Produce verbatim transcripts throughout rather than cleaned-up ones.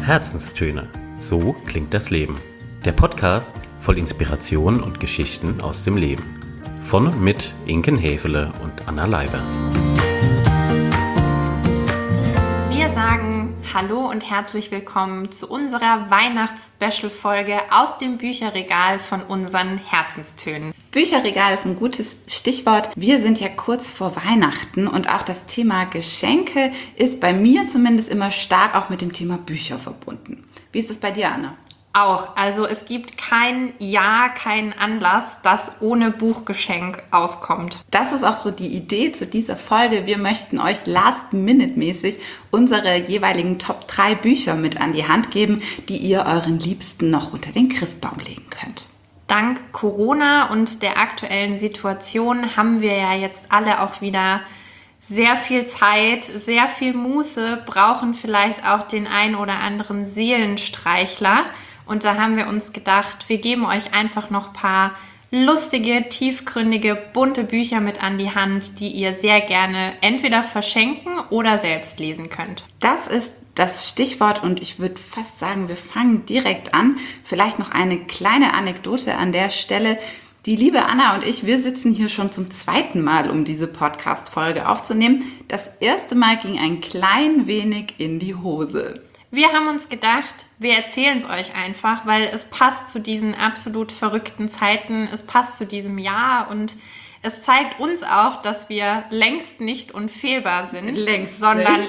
Herzenstöne. So klingt das Leben. Der Podcast voll Inspiration und Geschichten aus dem Leben. Von und mit Inken Häfele und Anna Leiber. Wir sagen Hallo und herzlich willkommen zu unserer Weihnachts-Special-Folge aus dem Bücherregal von unseren Herzenstönen. Bücherregal ist ein gutes Stichwort. Wir sind ja kurz vor Weihnachten und auch das Thema Geschenke ist bei mir zumindest immer stark auch mit dem Thema Bücher verbunden. Wie ist es bei dir, Anna? Auch, also es gibt kein Jahr, keinen Anlass, das ohne Buchgeschenk auskommt. Das ist auch so die Idee zu dieser Folge. Wir möchten euch last-minute-mäßig unsere jeweiligen Top drei Bücher mit an die Hand geben, die ihr euren Liebsten noch unter den Christbaum legen könnt. Dank Corona und der aktuellen Situation haben wir ja jetzt alle auch wieder sehr viel Zeit, sehr viel Muße, brauchen vielleicht auch den ein oder anderen Seelenstreichler. Und da haben wir uns gedacht, wir geben euch einfach noch ein paar lustige, tiefgründige, bunte Bücher mit an die Hand, die ihr sehr gerne entweder verschenken oder selbst lesen könnt. Das ist das Stichwort und ich würde fast sagen, wir fangen direkt an. Vielleicht noch eine kleine Anekdote an der Stelle. Die liebe Anna und ich, wir sitzen hier schon zum zweiten Mal, um diese Podcast-Folge aufzunehmen. Das erste Mal ging ein klein wenig in die Hose. Wir haben uns gedacht, wir erzählen es euch einfach, weil es passt zu diesen absolut verrückten Zeiten, es passt zu diesem Jahr und es zeigt uns auch, dass wir längst nicht unfehlbar sind, längst sondern, nicht.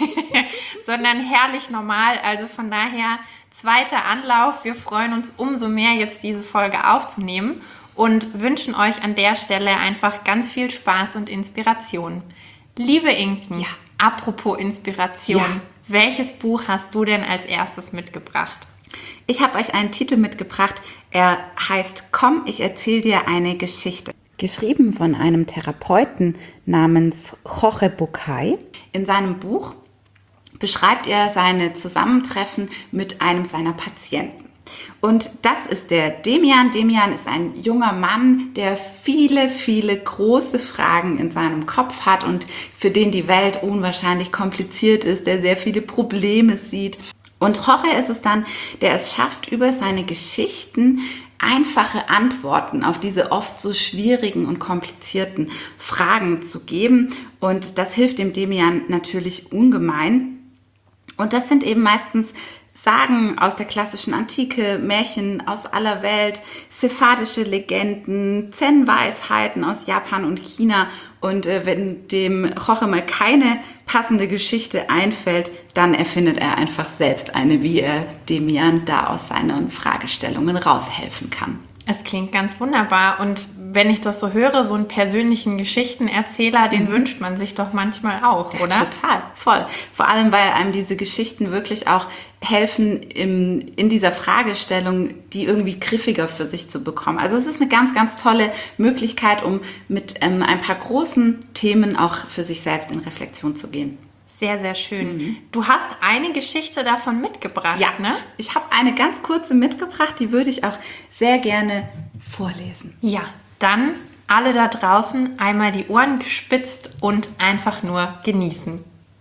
sondern herrlich normal. Also von daher zweiter Anlauf. Wir freuen uns umso mehr, jetzt diese Folge aufzunehmen und wünschen euch an der Stelle einfach ganz viel Spaß und Inspiration. Liebe Inken, ja. Apropos Inspiration, ja. Welches Buch hast du denn als erstes mitgebracht? Ich habe euch einen Titel mitgebracht. Er heißt Komm, ich erzähle dir eine Geschichte. Geschrieben von einem Therapeuten namens Jorge Bucay. In seinem Buch beschreibt er seine Zusammentreffen mit einem seiner Patienten. Und das ist der Demian. Demian ist ein junger Mann, der viele, viele große Fragen in seinem Kopf hat und für den die Welt unwahrscheinlich kompliziert ist, der sehr viele Probleme sieht. Und Jorge ist es dann, der es schafft, über seine Geschichten einfache Antworten auf diese oft so schwierigen und komplizierten Fragen zu geben. Und das hilft dem Demian natürlich ungemein. Und das sind eben meistens Sagen aus der klassischen Antike, Märchen aus aller Welt, sephardische Legenden, Zen-Weisheiten aus Japan und China. Und äh, wenn dem Jorge mal keine passende Geschichte einfällt, dann erfindet er einfach selbst eine, wie er Demian da aus seinen Fragestellungen raushelfen kann. Es klingt ganz wunderbar und wenn ich das so höre, so einen persönlichen Geschichtenerzähler, den mhm. wünscht man sich doch manchmal auch, ja, oder? Total, voll. Vor allem, weil einem diese Geschichten wirklich auch helfen, im, in dieser Fragestellung, die irgendwie griffiger für sich zu bekommen. Also es ist eine ganz, ganz tolle Möglichkeit, um mit ähm, ein paar großen Themen auch für sich selbst in Reflexion zu gehen. Sehr, sehr schön. Mhm. Du hast eine Geschichte davon mitgebracht, ja, ne? Ich habe eine ganz kurze mitgebracht, die würde ich auch sehr gerne vorlesen. Ja, dann alle da draußen einmal die Ohren gespitzt und einfach nur genießen.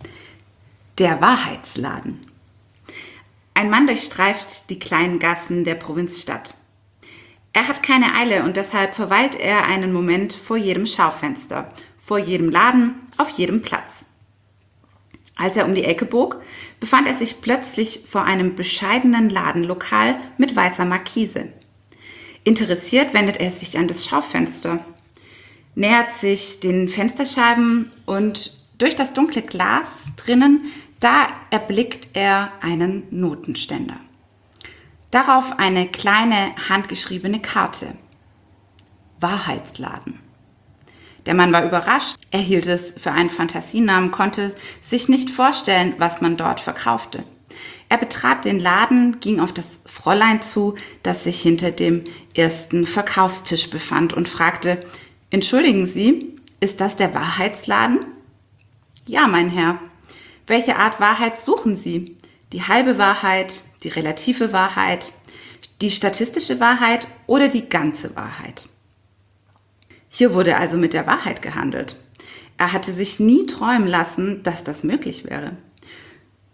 Der Wahrheitsladen. Ein Mann durchstreift die kleinen Gassen der Provinzstadt. Er hat keine Eile und deshalb verweilt er einen Moment vor jedem Schaufenster, vor jedem Laden, auf jedem Platz. Als er um die Ecke bog, befand er sich plötzlich vor einem bescheidenen Ladenlokal mit weißer Markise. Interessiert wendet er sich an das Schaufenster, nähert sich den Fensterscheiben und durch das dunkle Glas drinnen, da erblickt er einen Notenständer. Darauf eine kleine handgeschriebene Karte. Wahrheitsladen. Der Mann war überrascht, er hielt es für einen Fantasienamen, konnte sich nicht vorstellen, was man dort verkaufte. Er betrat den Laden, ging auf das Fräulein zu, das sich hinter dem ersten Verkaufstisch befand und fragte, »Entschuldigen Sie, ist das der Wahrheitsladen?« »Ja, mein Herr. Welche Art Wahrheit suchen Sie? Die halbe Wahrheit, die relative Wahrheit, die statistische Wahrheit oder die ganze Wahrheit?« Hier wurde also mit der Wahrheit gehandelt. Er hatte sich nie träumen lassen, dass das möglich wäre.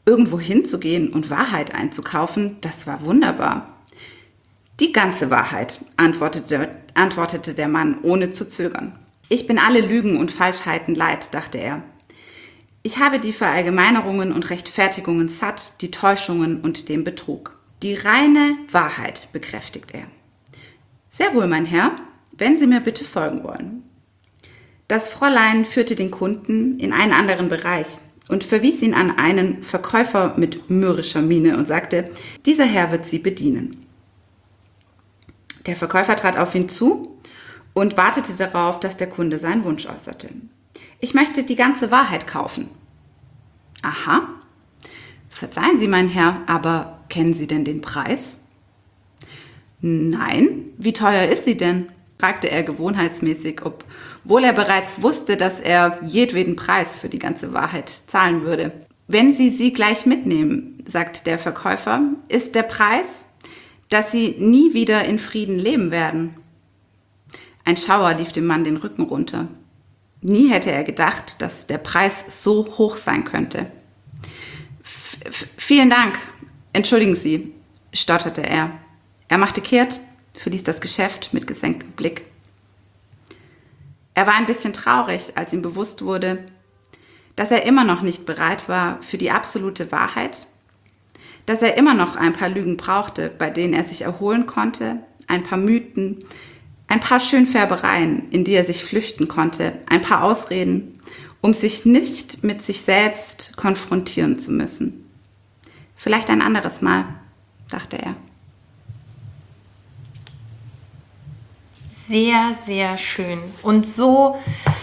irgendwo hinzugehen und Wahrheit einzukaufen, das war wunderbar. Die ganze Wahrheit, antwortete, antwortete der Mann, ohne zu zögern. Ich bin alle Lügen und Falschheiten leid, dachte er. Ich habe die Verallgemeinerungen und Rechtfertigungen satt, die Täuschungen und den Betrug. Die reine Wahrheit, bekräftigt er. Sehr wohl, mein Herr, wenn Sie mir bitte folgen wollen. Das Fräulein führte den Kunden in einen anderen Bereich und verwies ihn an einen Verkäufer mit mürrischer Miene und sagte, dieser Herr wird Sie bedienen. Der Verkäufer trat auf ihn zu und wartete darauf, dass der Kunde seinen Wunsch äußerte. Ich möchte die ganze Wahrheit kaufen. Aha. Verzeihen Sie, mein Herr, aber kennen Sie denn den Preis? Nein. Wie teuer ist sie denn? Fragte er gewohnheitsmäßig, obwohl er bereits wusste, dass er jedweden Preis für die ganze Wahrheit zahlen würde. Wenn Sie sie gleich mitnehmen, sagt der Verkäufer, ist der Preis, dass Sie nie wieder in Frieden leben werden. Ein Schauer lief dem Mann den Rücken runter. Nie hätte er gedacht, dass der Preis so hoch sein könnte. F- vielen Dank, entschuldigen Sie, stotterte er. Er machte kehrt, verließ das Geschäft mit gesenktem Blick. Er war ein bisschen traurig, als ihm bewusst wurde, dass er immer noch nicht bereit war für die absolute Wahrheit, dass er immer noch ein paar Lügen brauchte, bei denen er sich erholen konnte, ein paar Mythen, ein paar Schönfärbereien, in die er sich flüchten konnte, ein paar Ausreden, um sich nicht mit sich selbst konfrontieren zu müssen. Vielleicht ein anderes Mal, dachte er. Sehr, sehr schön und so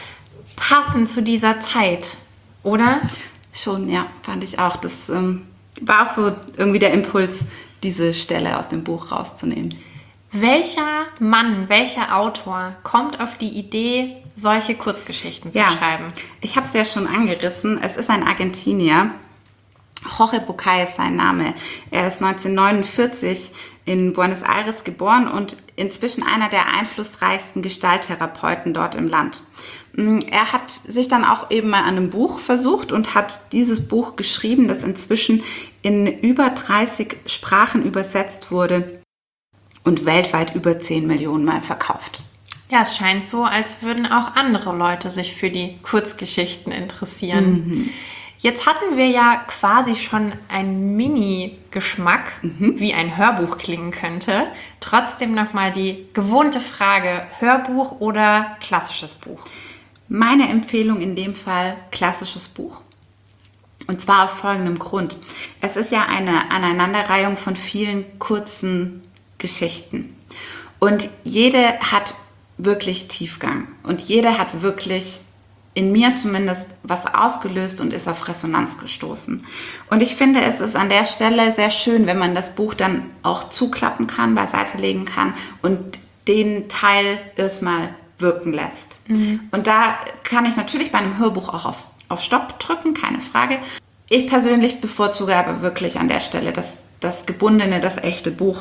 passend zu dieser Zeit, oder? Schon, ja, fand ich auch. Das ähm, war auch so irgendwie der Impuls, diese Stelle aus dem Buch rauszunehmen. Welcher Mann, welcher Autor kommt auf die Idee, solche Kurzgeschichten zu ja, schreiben? Ich habe es ja schon angerissen. Es ist ein Argentinier. Jorge Bucay ist sein Name. Er ist neunzehnhundertneunundvierzig in Buenos Aires geboren und inzwischen einer der einflussreichsten Gestalttherapeuten dort im Land. Er hat sich dann auch eben mal an einem Buch versucht und hat dieses Buch geschrieben, das inzwischen in über dreißig Sprachen übersetzt wurde und weltweit über zehn Millionen Mal verkauft. Ja, es scheint so, als würden auch andere Leute sich für die Kurzgeschichten interessieren. Mhm. Jetzt hatten wir ja quasi schon einen Mini-Geschmack, mhm. wie ein Hörbuch klingen könnte. Trotzdem nochmal die gewohnte Frage, Hörbuch oder klassisches Buch? Meine Empfehlung in dem Fall klassisches Buch. Und zwar aus folgendem Grund. Es ist ja eine Aneinanderreihung von vielen kurzen Geschichten. Und jede hat wirklich Tiefgang. Und jede hat wirklich, in mir zumindest, was ausgelöst und ist auf Resonanz gestoßen. Und ich finde, es ist an der Stelle sehr schön, wenn man das Buch dann auch zuklappen kann, beiseite legen kann und den Teil erstmal wirken lässt. Mhm. Und da kann ich natürlich bei einem Hörbuch auch auf, auf Stopp drücken, keine Frage. Ich persönlich bevorzuge aber wirklich an der Stelle das, das gebundene, das echte Buch.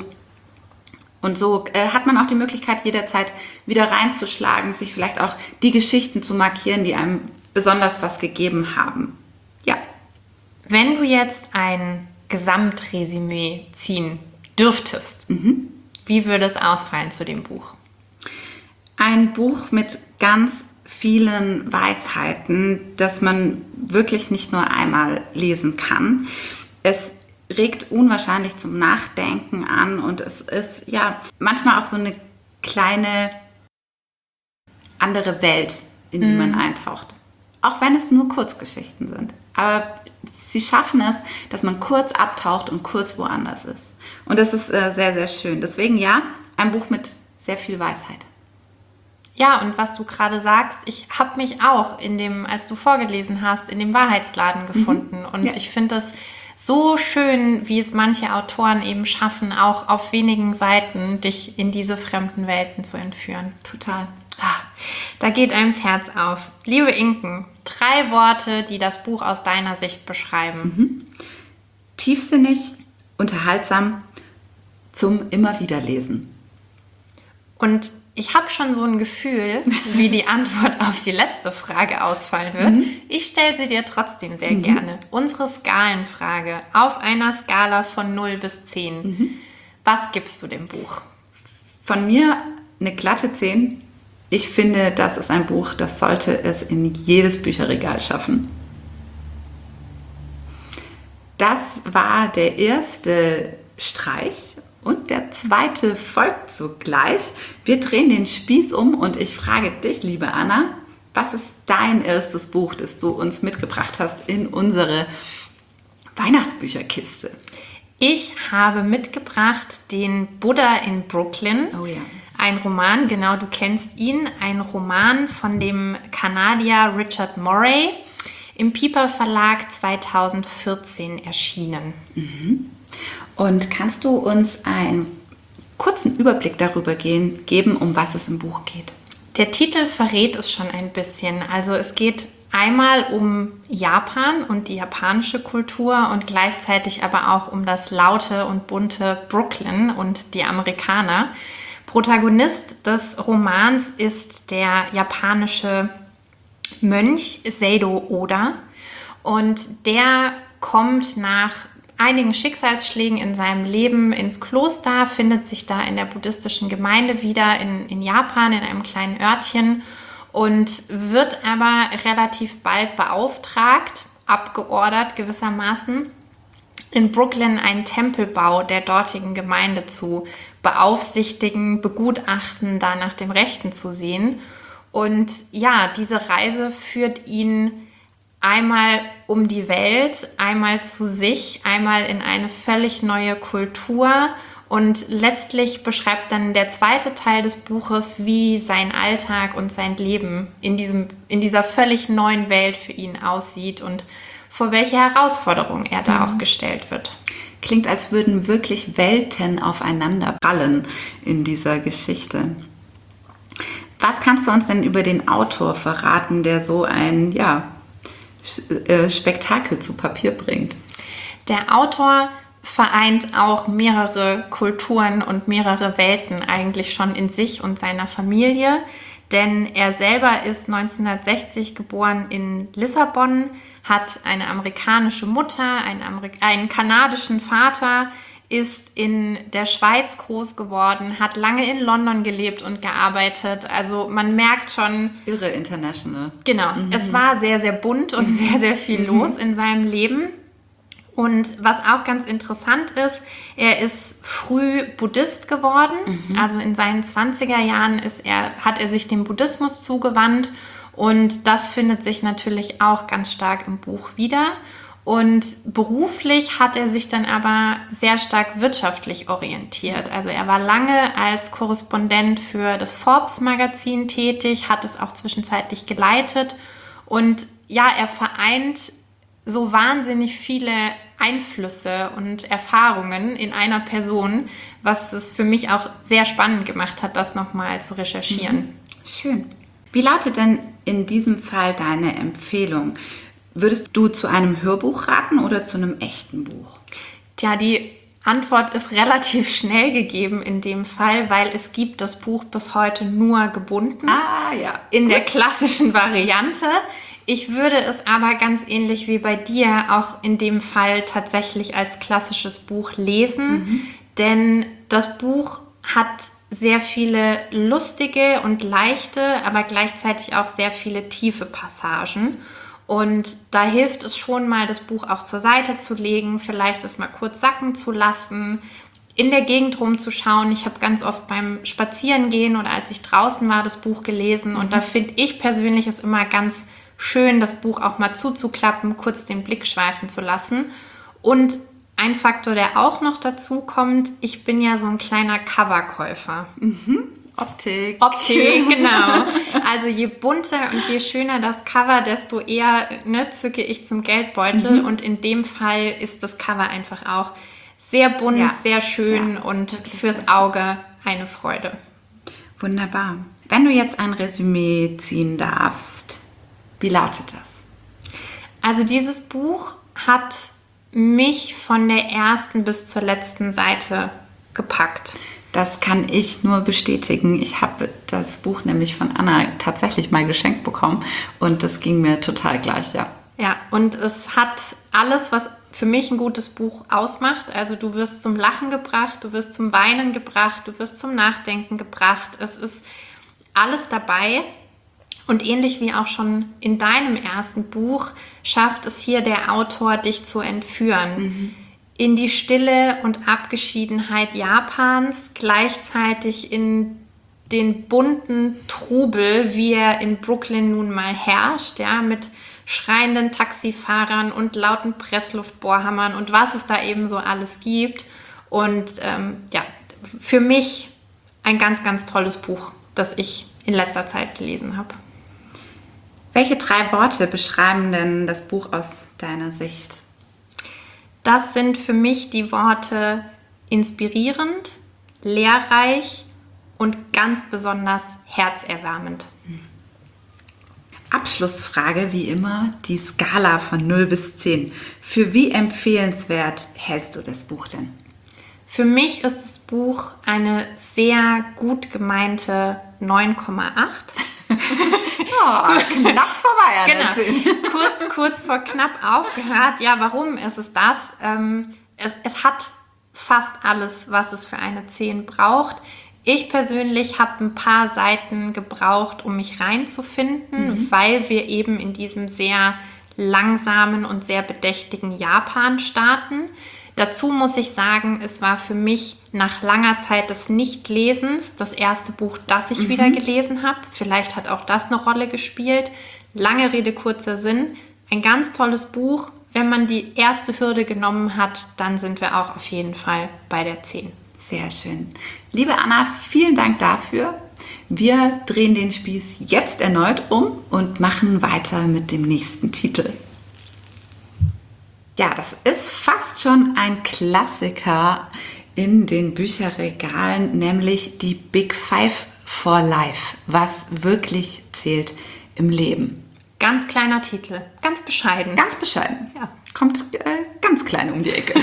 Und so äh, hat man auch die Möglichkeit, jederzeit wieder reinzuschlagen, sich vielleicht auch die Geschichten zu markieren, die einem besonders was gegeben haben. Ja. Wenn du jetzt ein Gesamtresümee ziehen dürftest, mhm. wie würde es ausfallen zu dem Buch? Ein Buch mit ganz vielen Weisheiten, das man wirklich nicht nur einmal lesen kann. Es regt unwahrscheinlich zum Nachdenken an und es ist ja manchmal auch so eine kleine andere Welt, in die mm. man eintaucht. Auch wenn es nur Kurzgeschichten sind. Aber sie schaffen es, dass man kurz abtaucht und kurz woanders ist. Und das ist äh, sehr, sehr schön. Deswegen ja, ein Buch mit sehr viel Weisheit. Ja, und was du gerade sagst, ich habe mich auch, in dem, als du vorgelesen hast, in dem Wahrheitsladen gefunden. Mhm. Und ja. ich finde das so schön, wie es manche Autoren eben schaffen, auch auf wenigen Seiten dich in diese fremden Welten zu entführen. Total. Ah, da geht einem das Herz auf. Liebe Inken, drei Worte, die das Buch aus deiner Sicht beschreiben. Mhm. Tiefsinnig, unterhaltsam, zum immer wieder lesen. Und ich habe schon so ein Gefühl, wie die Antwort auf die letzte Frage ausfallen wird. Mhm. Ich stelle sie dir trotzdem sehr mhm. gerne. Unsere Skalenfrage auf einer Skala von null bis zehn. Mhm. Was gibst du dem Buch? Von mir eine glatte zehn. Ich finde, das ist ein Buch, das sollte es in jedes Bücherregal schaffen. Das war der erste Streich. Und der zweite folgt sogleich. Wir drehen den Spieß um und ich frage dich, liebe Anna, was ist dein erstes Buch, das du uns mitgebracht hast in unsere Weihnachtsbücherkiste? Ich habe mitgebracht den Buddha in Brooklyn. Oh ja. Ein Roman, genau, du kennst ihn. Ein Roman von dem Kanadier Richard Morey. Im Piper Verlag zweitausendvierzehn erschienen. Mhm. Und kannst du uns einen kurzen Überblick darüber gehen, geben, um was es im Buch geht? Der Titel verrät es schon ein bisschen. Also es geht einmal um Japan und die japanische Kultur und gleichzeitig aber auch um das laute und bunte Brooklyn und die Amerikaner. Protagonist des Romans ist der japanische Mönch Seido Oda und der kommt nach einigen Schicksalsschlägen in seinem Leben ins Kloster, findet sich da in der buddhistischen Gemeinde wieder in, in Japan, in einem kleinen Örtchen und wird aber relativ bald beauftragt, abgeordert gewissermaßen, in Brooklyn einen Tempelbau der dortigen Gemeinde zu beaufsichtigen, begutachten, da nach dem Rechten zu sehen. Und ja, diese Reise führt ihn einmal um die Welt, einmal zu sich, einmal in eine völlig neue Kultur und letztlich beschreibt dann der zweite Teil des Buches, wie sein Alltag und sein Leben in, diesem, in dieser völlig neuen Welt für ihn aussieht und vor welche Herausforderungen er da mhm. auch gestellt wird. Klingt, als würden wirklich Welten aufeinander prallen in dieser Geschichte. Was kannst du uns denn über den Autor verraten, der so ein, ja, Spektakel zu Papier bringt? Der Autor vereint auch mehrere Kulturen und mehrere Welten eigentlich schon in sich und seiner Familie, denn er selber ist neunzehnhundertsechzig geboren in Lissabon, hat eine amerikanische Mutter, einen, Amerik- einen kanadischen Vater, ist in der Schweiz groß geworden, hat lange in London gelebt und gearbeitet. Also man merkt schon... Irre international. Genau, mhm. Es war sehr, sehr bunt und sehr, sehr viel mhm. los in seinem Leben. Und was auch ganz interessant ist, er ist früh Buddhist geworden. Mhm. Also in seinen zwanziger Jahren ist er, hat er sich dem Buddhismus zugewandt. Und das findet sich natürlich auch ganz stark im Buch wieder. Und beruflich hat er sich dann aber sehr stark wirtschaftlich orientiert. Also er war lange als Korrespondent für das Forbes-Magazin tätig, hat es auch zwischenzeitlich geleitet. Und ja, er vereint so wahnsinnig viele Einflüsse und Erfahrungen in einer Person, was es für mich auch sehr spannend gemacht hat, das nochmal zu recherchieren. Mhm. Schön. Wie lautet denn in diesem Fall deine Empfehlung? Würdest du zu einem Hörbuch raten oder zu einem echten Buch? Tja, die Antwort ist relativ schnell gegeben in dem Fall, weil es gibt das Buch bis heute nur gebunden. Ah, ja. In Gut. der klassischen Variante. Ich würde es aber ganz ähnlich wie bei dir auch in dem Fall tatsächlich als klassisches Buch lesen, mhm. denn das Buch hat sehr viele lustige und leichte, aber gleichzeitig auch sehr viele tiefe Passagen. Und da hilft es schon mal, das Buch auch zur Seite zu legen, vielleicht es mal kurz sacken zu lassen, in der Gegend rumzuschauen. Ich habe ganz oft beim Spazierengehen oder als ich draußen war, das Buch gelesen. Mhm. Und da finde ich persönlich es immer ganz schön, das Buch auch mal zuzuklappen, kurz den Blick schweifen zu lassen. Und ein Faktor, der auch noch dazu kommt, ich bin ja so ein kleiner Coverkäufer. Mhm. Optik. Optik, genau. Also je bunter und je schöner das Cover, desto eher ne, zücke ich zum Geldbeutel. Mhm. Und in dem Fall ist das Cover einfach auch sehr bunt, ja. sehr schön ja, und fürs Auge eine Freude. Wunderbar. Wenn du jetzt ein Resümee ziehen darfst, wie lautet das? Also dieses Buch hat mich von der ersten bis zur letzten Seite gepackt. Das kann ich nur bestätigen. Ich habe das Buch nämlich von Anna tatsächlich mal geschenkt bekommen und das ging mir total gleich, ja. Ja, und es hat alles, was für mich ein gutes Buch ausmacht. Also du wirst zum Lachen gebracht, du wirst zum Weinen gebracht, du wirst zum Nachdenken gebracht. Es ist alles dabei. Und ähnlich wie auch schon in deinem ersten Buch, schafft es hier der Autor, dich zu entführen. Mhm. In die Stille und Abgeschiedenheit Japans, gleichzeitig in den bunten Trubel, wie er in Brooklyn nun mal herrscht, ja, mit schreienden Taxifahrern und lauten Pressluftbohrhammern und was es da eben so alles gibt. Und ähm, ja, für mich ein ganz, ganz tolles Buch, das ich in letzter Zeit gelesen habe. Welche drei Worte beschreiben denn das Buch aus deiner Sicht? Das sind für mich die Worte inspirierend, lehrreich und ganz besonders herzerwärmend. Abschlussfrage wie immer, die Skala von null bis zehn. Für wie empfehlenswert hältst du das Buch denn? Für mich ist das Buch eine sehr gut gemeinte neun Komma acht. Oh, knapp vorbei. Genau. Kurz, kurz vor knapp aufgehört. Ja, warum ist es das? Ähm, es, es hat fast alles, was es für eine zehn braucht. Ich persönlich habe ein paar Seiten gebraucht, um mich reinzufinden, mhm. weil wir eben in diesem sehr langsamen und sehr bedächtigen Japan starten. Dazu muss ich sagen, es war für mich nach langer Zeit des Nichtlesens das erste Buch, das ich mhm. wieder gelesen habe. Vielleicht hat auch das eine Rolle gespielt. Lange Rede, kurzer Sinn. Ein ganz tolles Buch. Wenn man die erste Hürde genommen hat, dann sind wir auch auf jeden Fall bei der zehn. Sehr schön. Liebe Anna, vielen Dank dafür. Wir drehen den Spieß jetzt erneut um und machen weiter mit dem nächsten Titel. Ja, das ist fast schon ein Klassiker in den Bücherregalen, nämlich die Big Five for Life, was wirklich zählt im Leben. Ganz kleiner Titel, ganz bescheiden. Ganz bescheiden, ja. Kommt äh, ganz klein um die Ecke.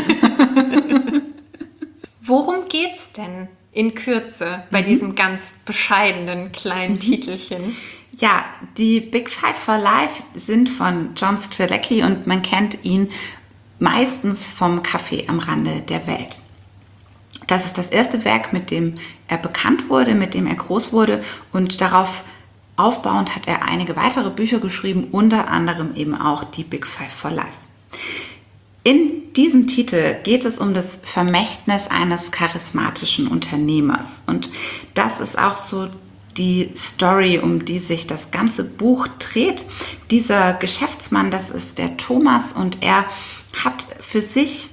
Worum geht's denn in Kürze bei mhm. diesem ganz bescheidenen kleinen mhm. Titelchen? Ja, die Big Five for Life sind von John Strzelecki und man kennt ihn meistens vom Café am Rande der Welt. Das ist das erste Werk, mit dem er bekannt wurde, mit dem er groß wurde und darauf aufbauend hat er einige weitere Bücher geschrieben, unter anderem eben auch die Big Five for Life. In diesem Titel geht es um das Vermächtnis eines charismatischen Unternehmers und das ist auch so die Story, um die sich das ganze Buch dreht. Dieser Geschäftsmann, das ist der Thomas und er hat für sich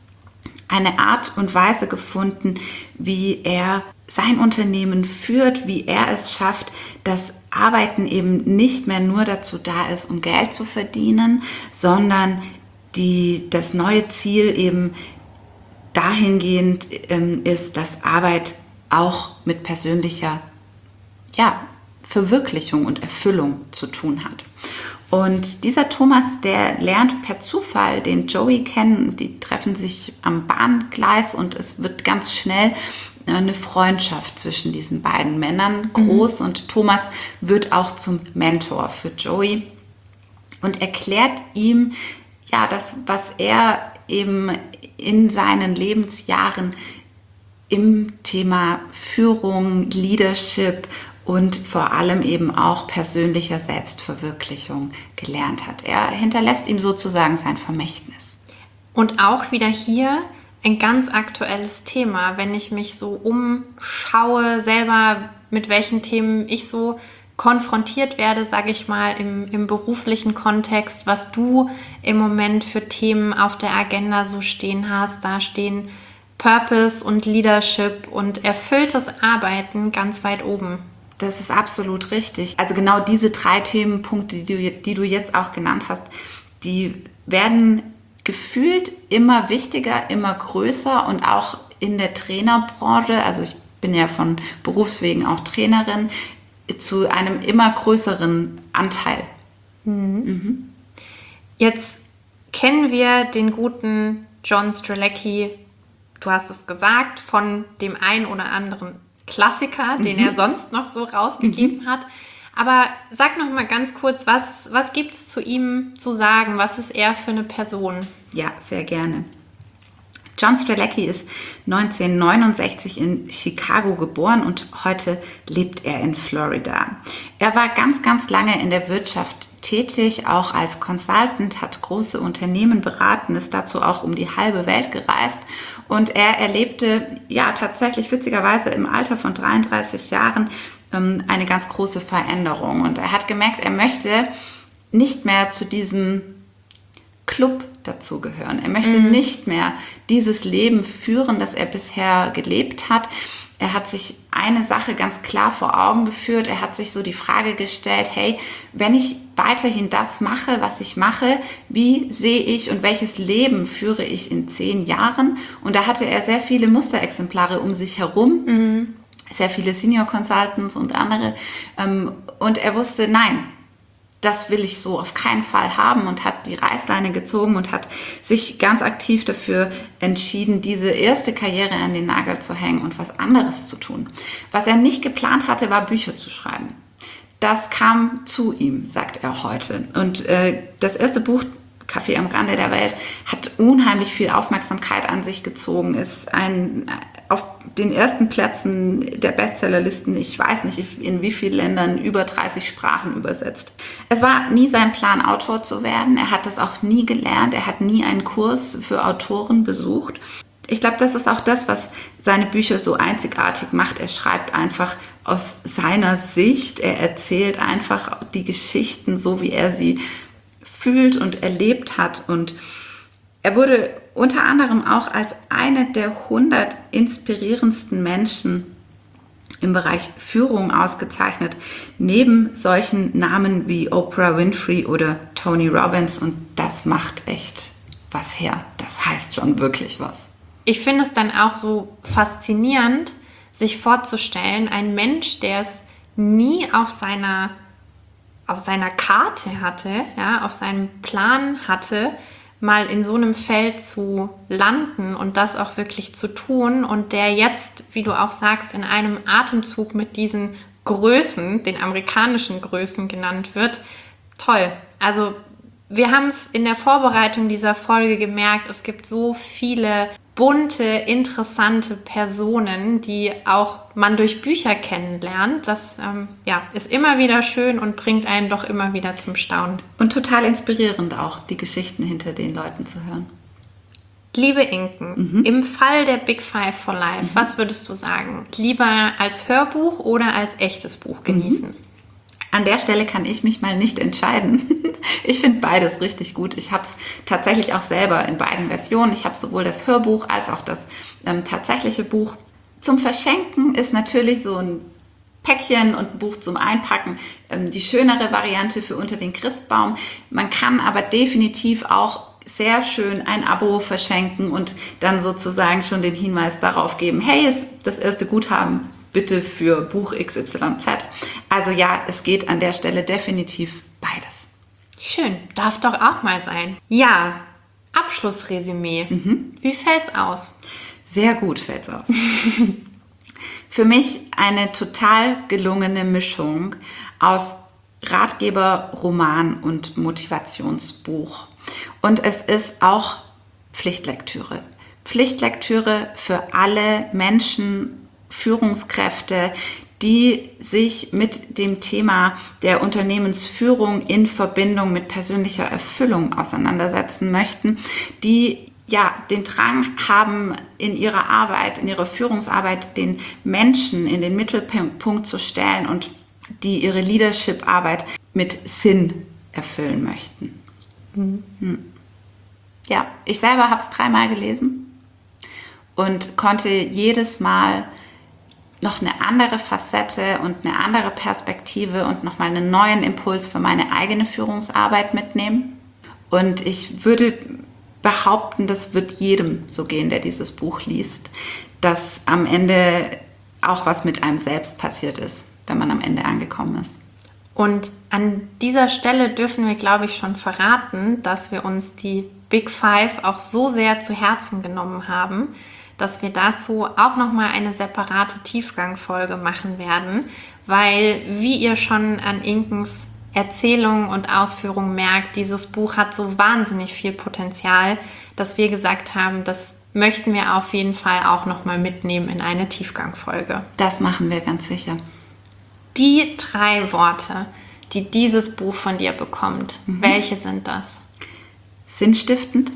eine Art und Weise gefunden, wie er sein Unternehmen führt, wie er es schafft, dass Arbeiten eben nicht mehr nur dazu da ist, um Geld zu verdienen, sondern die, das neue Ziel eben dahingehend ähm, ist, dass Arbeit auch mit persönlicher ja, Verwirklichung und Erfüllung zu tun hat. Und dieser Thomas, der lernt per Zufall den Joey kennen. Die treffen sich am Bahngleis und es wird ganz schnell eine Freundschaft zwischen diesen beiden Männern groß. Mhm. Und Thomas wird auch zum Mentor für Joey und erklärt ihm, ja, das, was er eben in seinen Lebensjahren im Thema Führung, Leadership und vor allem eben auch persönlicher Selbstverwirklichung gelernt hat. Er hinterlässt ihm sozusagen sein Vermächtnis. Und auch wieder hier ein ganz aktuelles Thema, wenn ich mich so umschaue, selber mit welchen Themen ich so konfrontiert werde, sage ich mal, im, im beruflichen Kontext, was du im Moment für Themen auf der Agenda so stehen hast. Da stehen Purpose und Leadership und erfülltes Arbeiten ganz weit oben. Das ist absolut richtig. Also genau diese drei Themenpunkte, die du, die du jetzt auch genannt hast, die werden gefühlt immer wichtiger, immer größer und auch in der Trainerbranche, also ich bin ja von Berufswegen auch Trainerin, zu einem immer größeren Anteil. Mhm. Mhm. Jetzt kennen wir den guten John Strzelecki du hast es gesagt, von dem ein oder anderen Klassiker, den mhm. er sonst noch so rausgegeben mhm. hat. Aber sag noch mal ganz kurz, was, was gibt es zu ihm zu sagen? Was ist er für eine Person? Ja, sehr gerne. John Strzelecki ist neunzehnhundertneunundsechzig in Chicago geboren und heute lebt er in Florida. Er war ganz, ganz lange in der Wirtschaft tätig, auch als Consultant, hat große Unternehmen beraten, ist dazu auch um die halbe Welt gereist und er erlebte ja tatsächlich witzigerweise im Alter von dreiunddreißig Jahren ähm, eine ganz große Veränderung und er hat gemerkt, er möchte nicht mehr zu diesem Club dazugehören. Er möchte mhm. nicht mehr dieses Leben führen, das er bisher gelebt hat. Er hat sich eine Sache ganz klar vor Augen geführt. Er hat sich so die Frage gestellt, hey, wenn ich weiterhin das mache, was ich mache, wie sehe ich und welches Leben führe ich in zehn Jahren? Und da hatte er sehr viele Musterexemplare um sich herum, mhm. sehr viele Senior Consultants und andere. Und er wusste, nein, das will ich so auf keinen Fall haben und hat die Reißleine gezogen und hat sich ganz aktiv dafür entschieden, diese erste Karriere an den Nagel zu hängen und was anderes zu tun. Was er nicht geplant hatte, war Bücher zu schreiben. Das kam zu ihm, sagt er heute. Und äh, das erste Buch, Kaffee am Rande der Welt, hat unheimlich viel Aufmerksamkeit an sich gezogen, ist ein, auf den ersten Plätzen der Bestsellerlisten, ich weiß nicht in wie vielen Ländern, über dreißig Sprachen übersetzt. Es war nie sein Plan, Autor zu werden. Er hat das auch nie gelernt. Er hat nie einen Kurs für Autoren besucht. Ich glaube, das ist auch das, was seine Bücher so einzigartig macht. Er schreibt einfach aus seiner Sicht. Er erzählt einfach die Geschichten so, wie er sie fühlt und erlebt hat. Und er wurde unter anderem auch als eine der hundert inspirierendsten Menschen im Bereich Führung ausgezeichnet, neben solchen Namen wie Oprah Winfrey oder Tony Robbins. Und das macht echt was her. Das heißt schon wirklich was. Ich finde es dann auch so faszinierend, sich vorzustellen, ein Mensch, der es nie auf seiner auf seiner Karte hatte, ja, auf seinem Plan hatte, mal in so einem Feld zu landen und das auch wirklich zu tun und der jetzt, wie du auch sagst, in einem Atemzug mit diesen Größen, den amerikanischen Größen genannt wird. Toll. Also wir haben es in der Vorbereitung dieser Folge gemerkt, es gibt so viele bunte, interessante Personen, die auch man durch Bücher kennenlernt. Das ähm, ja, ist immer wieder schön und bringt einen doch immer wieder zum Staunen. Und total inspirierend auch, die Geschichten hinter den Leuten zu hören. Liebe Inken, mhm. im Fall der Big Five for Life, mhm. was würdest du sagen? Lieber als Hörbuch oder als echtes Buch genießen? Mhm. An der Stelle kann ich mich mal nicht entscheiden. Ich finde beides richtig gut. Ich habe es tatsächlich auch selber in beiden Versionen. Ich habe sowohl das Hörbuch als auch das ähm, tatsächliche Buch. Zum Verschenken ist natürlich so ein Päckchen und ein Buch zum Einpacken ähm, die schönere Variante für unter den Christbaum. Man kann aber definitiv auch sehr schön ein Abo verschenken und dann sozusagen schon den Hinweis darauf geben, hey, ist das erste Guthaben bitte für Buch X Y Z. Also ja, es geht an der Stelle definitiv beides. Schön, darf doch auch mal sein. Ja, Abschlussresümee. Mhm. Wie fällt's aus? Sehr gut fällt's aus. Für mich eine total gelungene Mischung aus Ratgeber, Roman und Motivationsbuch. Und es ist auch Pflichtlektüre. Pflichtlektüre für alle Menschen, Führungskräfte, die sich mit dem Thema der Unternehmensführung in Verbindung mit persönlicher Erfüllung auseinandersetzen möchten, die ja den Drang haben, in ihrer Arbeit, in ihrer Führungsarbeit den Menschen in den Mittelpunkt zu stellen und die ihre Leadership-Arbeit mit Sinn erfüllen möchten. Mhm. Hm. Ja, ich selber habe es dreimal gelesen und konnte jedes Mal noch eine andere Facette und eine andere Perspektive und nochmal einen neuen Impuls für meine eigene Führungsarbeit mitnehmen. Und ich würde behaupten, das wird jedem so gehen, der dieses Buch liest, dass am Ende auch was mit einem selbst passiert ist, wenn man am Ende angekommen ist. Und an dieser Stelle dürfen wir, glaube ich, schon verraten, dass wir uns die Big Five auch so sehr zu Herzen genommen haben, dass wir dazu auch nochmal eine separate Tiefgangfolge machen werden, weil, wie ihr schon an Inkens Erzählung und Ausführung merkt, dieses Buch hat so wahnsinnig viel Potenzial, dass wir gesagt haben, das möchten wir auf jeden Fall auch nochmal mitnehmen in eine Tiefgangfolge. Das machen wir ganz sicher. Die drei Worte, die dieses Buch von dir bekommt, mhm. welche sind das? Sinnstiftend,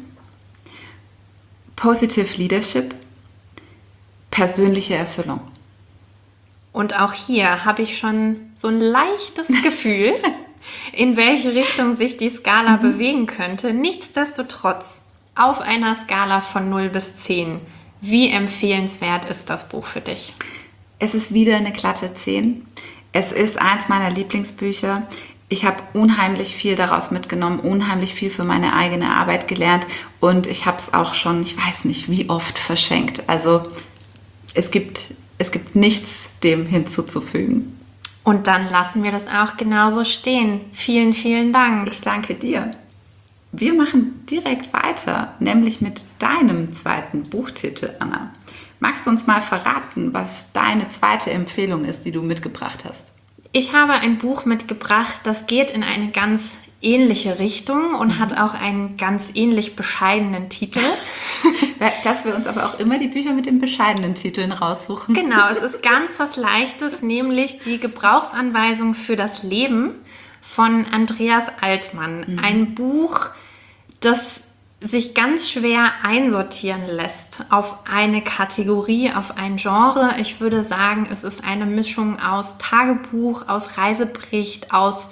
Positive Leadership, persönliche Erfüllung. Und auch hier habe ich schon so ein leichtes Gefühl, in welche Richtung sich die Skala mhm. bewegen könnte. Nichtsdestotrotz, auf einer Skala von null bis zehn, wie empfehlenswert ist das Buch für dich? Es ist wieder eine glatte zehn. Es ist eins meiner Lieblingsbücher. Ich habe unheimlich viel daraus mitgenommen, unheimlich viel für meine eigene Arbeit gelernt und ich habe es auch schon, ich weiß nicht, wie oft verschenkt. Also es gibt, es gibt nichts dem hinzuzufügen. Und dann lassen wir das auch genauso stehen. Vielen, vielen Dank. Ich danke dir. Wir machen direkt weiter, nämlich mit deinem zweiten Buchtitel, Anna. Magst du uns mal verraten, was deine zweite Empfehlung ist, die du mitgebracht hast? Ich habe ein Buch mitgebracht, das geht in eine ganz ähnliche Richtung und mhm. hat auch einen ganz ähnlich bescheidenen Titel. Dass wir uns aber auch immer die Bücher mit den bescheidenen Titeln raussuchen. Genau, es ist ganz was Leichtes, nämlich die Gebrauchsanweisung für das Leben von Andreas Altmann. Mhm. Ein Buch, das sich ganz schwer einsortieren lässt auf eine Kategorie, auf ein Genre. Ich würde sagen, es ist eine Mischung aus Tagebuch, aus Reisebericht, aus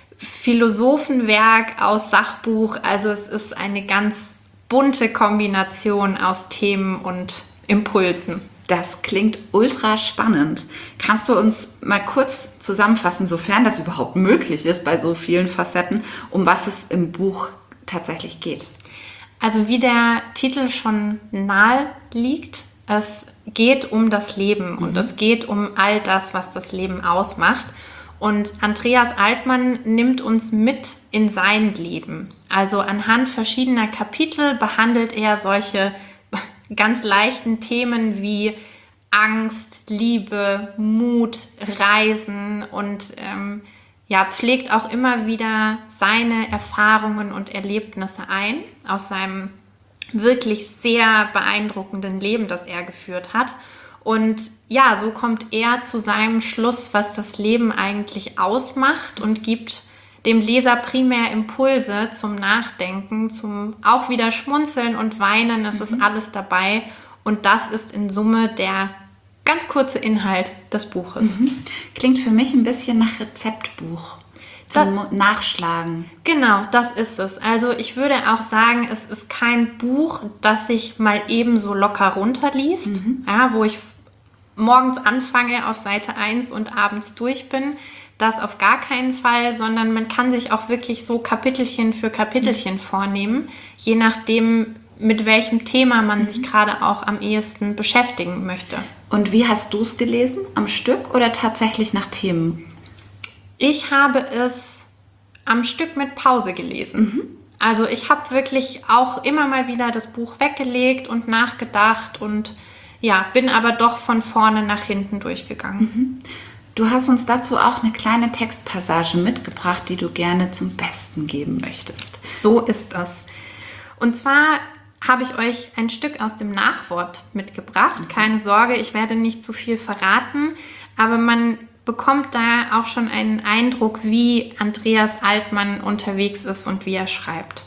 Philosophenwerk, aus Sachbuch. Also es ist eine ganz bunte Kombination aus Themen und Impulsen. Das klingt ultra spannend. Kannst du uns mal kurz zusammenfassen, sofern das überhaupt möglich ist bei so vielen Facetten, um was es im Buch tatsächlich geht? Also wie der Titel schon nahe liegt, es geht um das Leben mhm. und es geht um all das, was das Leben ausmacht. Und Andreas Altmann nimmt uns mit in sein Leben. Also anhand verschiedener Kapitel behandelt er solche ganz leichten Themen wie Angst, Liebe, Mut, Reisen und ähm, ja, pflegt auch immer wieder seine Erfahrungen und Erlebnisse ein aus seinem wirklich sehr beeindruckenden Leben, das er geführt hat. Und ja, so kommt er zu seinem Schluss, was das Leben eigentlich ausmacht und gibt dem Leser primär Impulse zum Nachdenken, zum auch wieder Schmunzeln und Weinen. Es mhm. ist alles dabei und das ist in Summe der ganz kurze Inhalt des Buches. Mhm. Klingt für mich ein bisschen nach Rezeptbuch zum das, Nachschlagen. Genau, das ist es. Also ich würde auch sagen, es ist kein Buch, das sich mal eben so locker runterliest, mhm. ja, wo ich morgens anfange auf Seite eins und abends durch bin. Das auf gar keinen Fall, sondern man kann sich auch wirklich so Kapitelchen für Kapitelchen mhm. vornehmen, je nachdem, mit welchem Thema man mhm. sich gerade auch am ehesten beschäftigen möchte. Und wie hast du es gelesen? Am Stück oder tatsächlich nach Themen? Ich habe es am Stück mit Pause gelesen. Mhm. Also ich habe wirklich auch immer mal wieder das Buch weggelegt und nachgedacht und ja, bin aber doch von vorne nach hinten durchgegangen. Mhm. Du hast uns dazu auch eine kleine Textpassage mitgebracht, die du gerne zum Besten geben möchtest. So ist das. Und zwar habe ich euch ein Stück aus dem Nachwort mitgebracht. Mhm. Keine Sorge, ich werde nicht zu viel verraten, aber man bekommt da auch schon einen Eindruck, wie Andreas Altmann unterwegs ist und wie er schreibt.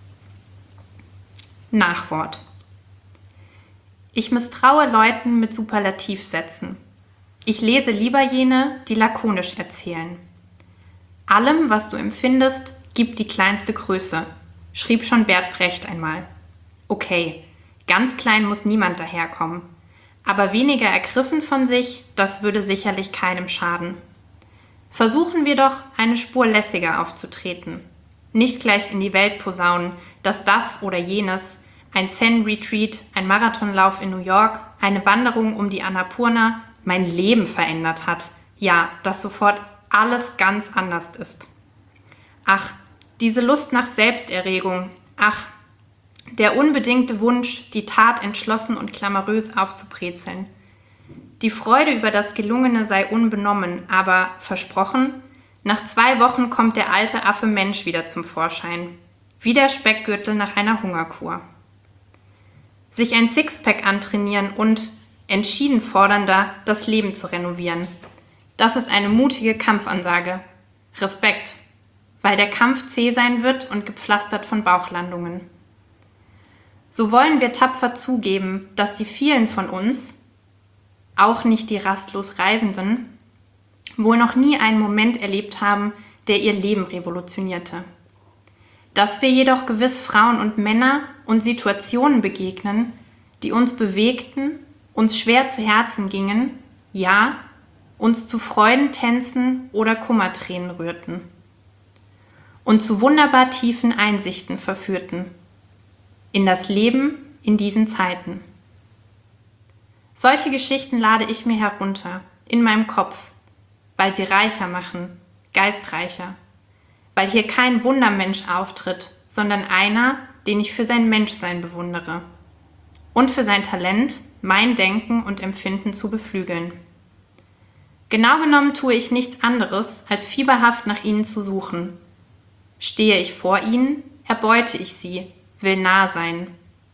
Nachwort. Ich misstraue Leuten mit Superlativsätzen. Ich lese lieber jene, die lakonisch erzählen. Allem, was du empfindest, gib die kleinste Größe, schrieb schon Bert Brecht einmal. Okay, ganz klein muss niemand daherkommen. Aber weniger ergriffen von sich, das würde sicherlich keinem schaden. Versuchen wir doch, eine Spur lässiger aufzutreten. Nicht gleich in die Welt posaunen, dass das oder jenes, ein Zen-Retreat, ein Marathonlauf in New York, eine Wanderung um die Annapurna, mein Leben verändert hat. Ja, dass sofort alles ganz anders ist. Ach, diese Lust nach Selbsterregung. Ach, Der unbedingte Wunsch, die Tat entschlossen und glamourös aufzubrezeln. Die Freude über das Gelungene sei unbenommen, aber versprochen, nach zwei Wochen kommt der alte Affe Mensch wieder zum Vorschein. Wie der Speckgürtel nach einer Hungerkur. Sich ein Sixpack antrainieren und, entschieden fordernder, das Leben zu renovieren. Das ist eine mutige Kampfansage. Respekt, weil der Kampf zäh sein wird und gepflastert von Bauchlandungen. So wollen wir tapfer zugeben, dass die vielen von uns, auch nicht die rastlos Reisenden, wohl noch nie einen Moment erlebt haben, der ihr Leben revolutionierte. Dass wir jedoch gewiss Frauen und Männer und Situationen begegnen, die uns bewegten, uns schwer zu Herzen gingen, ja, uns zu Freudentänzen oder Kummertränen rührten und zu wunderbar tiefen Einsichten verführten in das Leben in diesen Zeiten. Solche Geschichten lade ich mir herunter, in meinem Kopf, weil sie reicher machen, geistreicher, weil hier kein Wundermensch auftritt, sondern einer, den ich für sein Menschsein bewundere und für sein Talent, mein Denken und Empfinden zu beflügeln. Genau genommen tue ich nichts anderes, als fieberhaft nach ihnen zu suchen. Stehe ich vor ihnen, erbeute ich sie, will nah sein.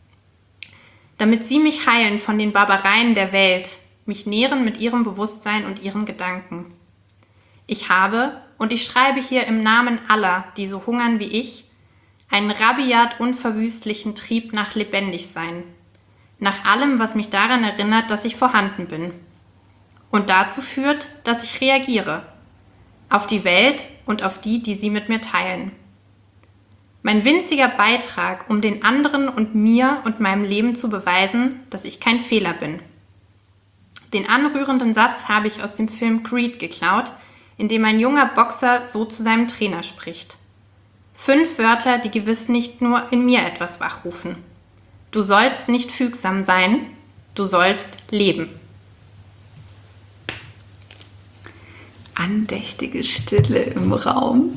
Damit sie mich heilen von den Barbareien der Welt, mich nähren mit ihrem Bewusstsein und ihren Gedanken. Ich habe, und ich schreibe hier im Namen aller, die so hungern wie ich, einen rabiat unverwüstlichen Trieb nach Lebendigsein, nach allem, was mich daran erinnert, dass ich vorhanden bin. Und dazu führt, dass ich reagiere. Auf die Welt und auf die, die sie mit mir teilen. Mein winziger Beitrag, um den anderen und mir und meinem Leben zu beweisen, dass ich kein Fehler bin. Den anrührenden Satz habe ich aus dem Film Creed geklaut, in dem ein junger Boxer so zu seinem Trainer spricht. Fünf Wörter, die gewiss nicht nur in mir etwas wachrufen. Du sollst nicht fügsam sein, du sollst leben. Andächtige Stille im Raum.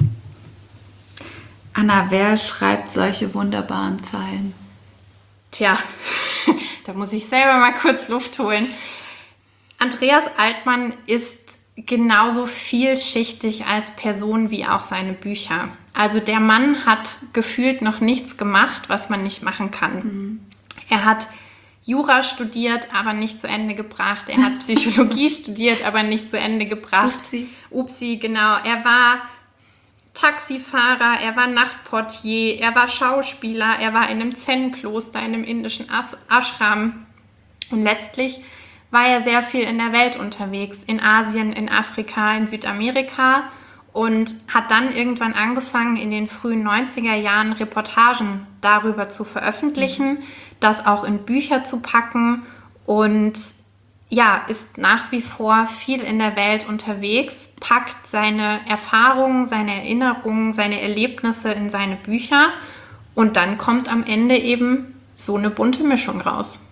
Anna, wer schreibt solche wunderbaren Zeilen? Tja, da muss ich selber mal kurz Luft holen. Andreas Altmann ist genauso vielschichtig als Person wie auch seine Bücher. Also der Mann hat gefühlt noch nichts gemacht, was man nicht machen kann. Mhm. Er hat Jura studiert, aber nicht zu Ende gebracht. Er hat Psychologie studiert, aber nicht zu Ende gebracht. Upsi. Upsi, genau. Er war Taxifahrer, er war Nachtportier, er war Schauspieler, er war in einem Zen-Kloster, in einem indischen As- Ashram. Und letztlich war er sehr viel in der Welt unterwegs, in Asien, in Afrika, in Südamerika und hat dann irgendwann angefangen, in den frühen neunziger Jahren Reportagen darüber zu veröffentlichen, mhm. das auch in Bücher zu packen und ja, ist nach wie vor viel in der Welt unterwegs, packt seine Erfahrungen, seine Erinnerungen, seine Erlebnisse in seine Bücher und dann kommt am Ende eben so eine bunte Mischung raus.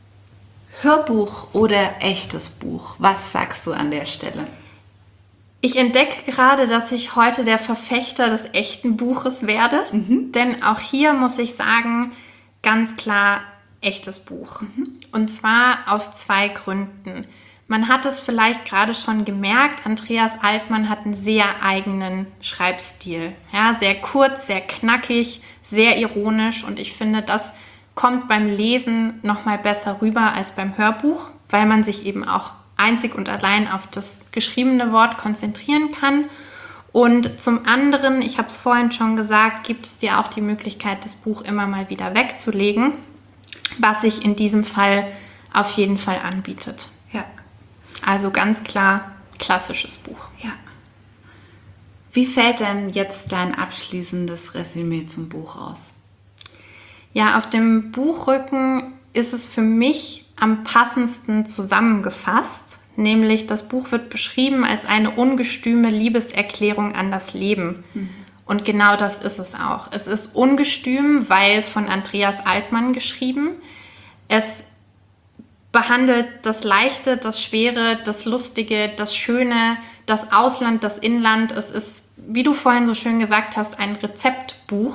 Hörbuch oder echtes Buch? Was sagst du an der Stelle? Ich entdecke gerade, dass ich heute der Verfechter des echten Buches werde, mhm. denn auch hier muss ich sagen, ganz klar echtes Buch. Mhm. Und zwar aus zwei Gründen. Man hat es vielleicht gerade schon gemerkt, Andreas Altmann hat einen sehr eigenen Schreibstil. Ja, sehr kurz, sehr knackig, sehr ironisch und ich finde, das kommt beim Lesen nochmal besser rüber als beim Hörbuch, weil man sich eben auch einzig und allein auf das geschriebene Wort konzentrieren kann. Und zum anderen, ich habe es vorhin schon gesagt, gibt es dir auch die Möglichkeit, das Buch immer mal wieder wegzulegen, was sich in diesem Fall auf jeden Fall anbietet. Ja. Also ganz klar klassisches Buch. Ja. Wie fällt denn jetzt dein abschließendes Resümee zum Buch aus? Ja, auf dem Buchrücken ist es für mich am passendsten zusammengefasst, nämlich das Buch wird beschrieben als eine ungestüme Liebeserklärung an das Leben. Mhm. Und genau das ist es auch. Es ist ungestüm, weil von Andreas Altmann geschrieben. Es behandelt das Leichte, das Schwere, das Lustige, das Schöne, das Ausland, das Inland. Es ist, wie du vorhin so schön gesagt hast, ein Rezeptbuch.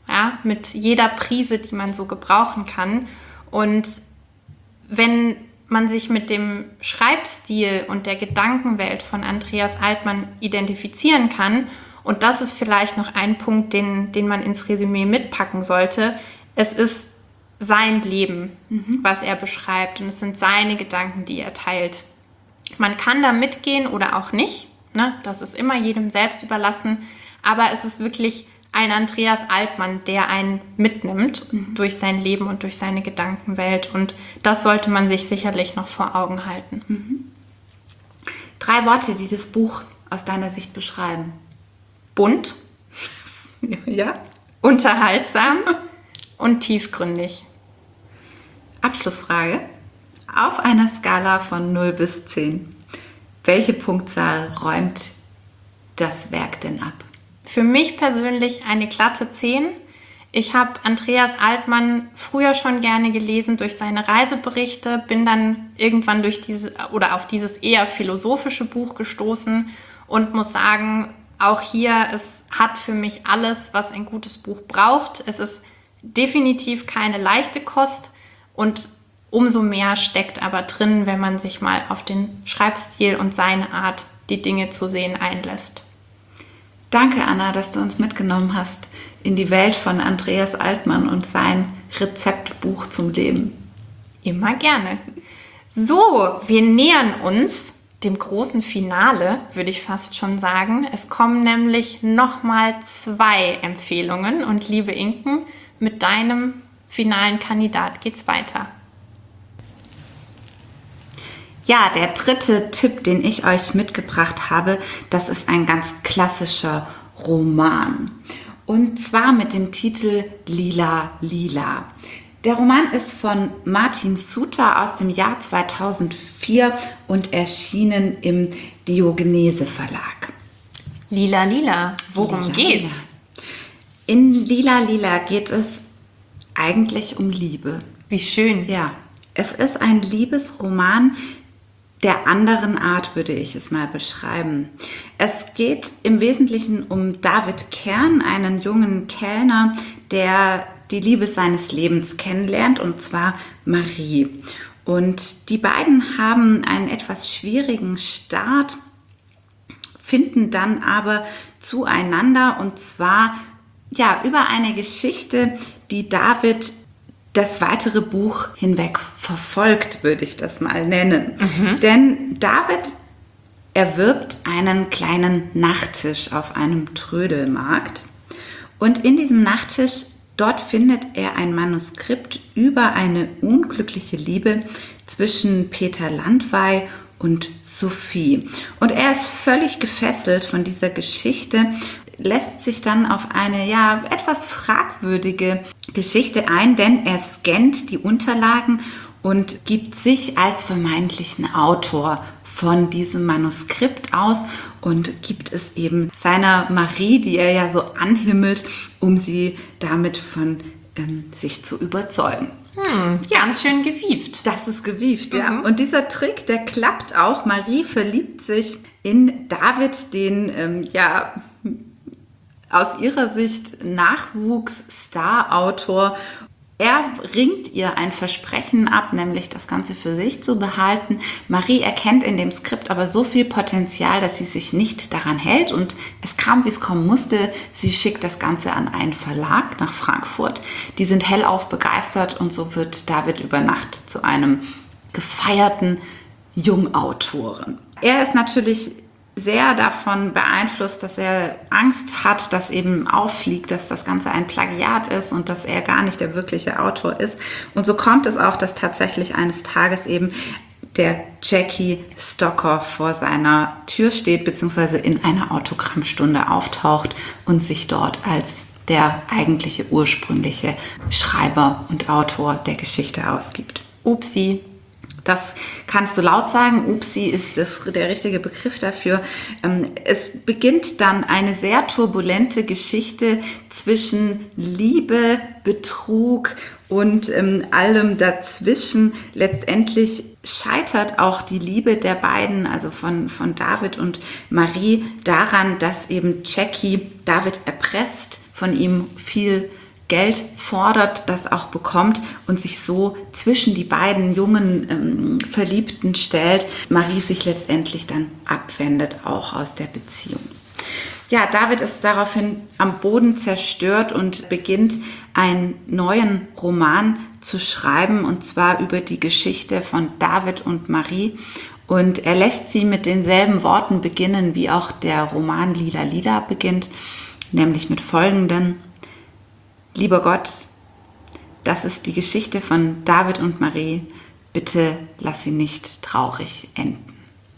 ja, mit jeder Prise, die man so gebrauchen kann. Und wenn man sich mit dem Schreibstil und der Gedankenwelt von Andreas Altmann identifizieren kann, und das ist vielleicht noch ein Punkt, den, den man ins Resümee mitpacken sollte, es ist sein Leben, mhm. was er beschreibt, und es sind seine Gedanken, die er teilt. Man kann da mitgehen oder auch nicht, ne? Das ist immer jedem selbst überlassen, aber es ist wirklich ein Andreas Altmann, der einen mitnimmt mhm. durch sein Leben und durch seine Gedankenwelt, und das sollte man sich sicherlich noch vor Augen halten. Mhm. Drei Worte, die das Buch aus deiner Sicht beschreiben. Bunt, ja, unterhaltsam und tiefgründig. Abschlussfrage. Auf einer Skala von null bis zehn, welche Punktzahl räumt das Werk denn ab? Für mich persönlich eine glatte zehn. Ich habe Andreas Altmann früher schon gerne gelesen durch seine Reiseberichte, bin dann irgendwann durch diese oder auf dieses eher philosophische Buch gestoßen und muss sagen, auch hier, es hat für mich alles, was ein gutes Buch braucht. Es ist definitiv keine leichte Kost, und umso mehr steckt aber drin, wenn man sich mal auf den Schreibstil und seine Art, die Dinge zu sehen, einlässt. Danke, Anna, dass du uns mitgenommen hast in die Welt von Andreas Altmann und sein Rezeptbuch zum Leben. Immer gerne. So, wir nähern uns dem großen Finale, würde ich fast schon sagen. Es kommen nämlich nochmal zwei Empfehlungen, und liebe Inken, mit deinem finalen Kandidat geht's weiter. Ja, der dritte Tipp, den ich euch mitgebracht habe, das ist ein ganz klassischer Roman. Und zwar mit dem Titel Lila, Lila. Der Roman ist von Martin Suter aus dem Jahr zweitausendvier und erschienen im Diogenese Verlag. Lila, Lila, worum Lila, geht's? Lila. In Lila, Lila geht es eigentlich um Liebe. Wie schön. Ja, es ist ein Liebesroman der anderen Art, würde ich es mal beschreiben. Es geht im Wesentlichen um David Kern, einen jungen Kellner, der die Liebe seines Lebens kennenlernt, und zwar Marie. Und die beiden haben einen etwas schwierigen Start, finden dann aber zueinander, und zwar ja über eine Geschichte, die David das weitere Buch hinweg verfolgt, würde ich das mal nennen. Mhm. Denn David erwirbt einen kleinen Nachttisch auf einem Trödelmarkt, und in diesem Nachttisch, dort findet er ein Manuskript über eine unglückliche Liebe zwischen Peter Landweih und Sophie. Und er ist völlig gefesselt von dieser Geschichte, lässt sich dann auf eine ja etwas fragwürdige Geschichte ein, denn er scannt die Unterlagen und gibt sich als vermeintlichen Autor von diesem Manuskript aus und gibt es eben seiner Marie, die er ja so anhimmelt, um sie damit von ähm, sich zu überzeugen. Hm, ja. Ganz schön gewieft. Das ist gewieft, mhm. ja. Und dieser Trick, der klappt auch. Marie verliebt sich in David, den ähm, ja aus ihrer Sicht Nachwuchs-Star-Autor. Er ringt ihr ein Versprechen ab, nämlich das Ganze für sich zu behalten. Marie erkennt in dem Skript aber so viel Potenzial, dass sie sich nicht daran hält, und es kam, wie es kommen musste. Sie schickt das Ganze an einen Verlag nach Frankfurt. Die sind hellauf begeistert, und so wird David über Nacht zu einem gefeierten Jungautoren. Er ist natürlich sehr davon beeinflusst, dass er Angst hat, dass eben auffliegt, dass das Ganze ein Plagiat ist und dass er gar nicht der wirkliche Autor ist. Und so kommt es auch, dass tatsächlich eines Tages eben der Jackie Stocker vor seiner Tür steht, beziehungsweise in einer Autogrammstunde auftaucht und sich dort als der eigentliche ursprüngliche Schreiber und Autor der Geschichte ausgibt. Upsi. Das kannst du laut sagen. Upsi ist das, der richtige Begriff dafür. Es beginnt dann eine sehr turbulente Geschichte zwischen Liebe, Betrug und ähm, allem dazwischen. Letztendlich scheitert auch die Liebe der beiden, also von, von David und Marie, daran, dass eben Jackie David erpresst, von ihm viel Geld fordert, das auch bekommt und sich so zwischen die beiden jungen ähm, Verliebten stellt, Marie sich letztendlich dann abwendet, auch aus der Beziehung. Ja, David ist daraufhin am Boden zerstört und beginnt einen neuen Roman zu schreiben, und zwar über die Geschichte von David und Marie. Und er lässt sie mit denselben Worten beginnen, wie auch der Roman Lila Lila beginnt, nämlich mit folgenden: Lieber Gott, das ist die Geschichte von David und Marie. Bitte lass sie nicht traurig enden.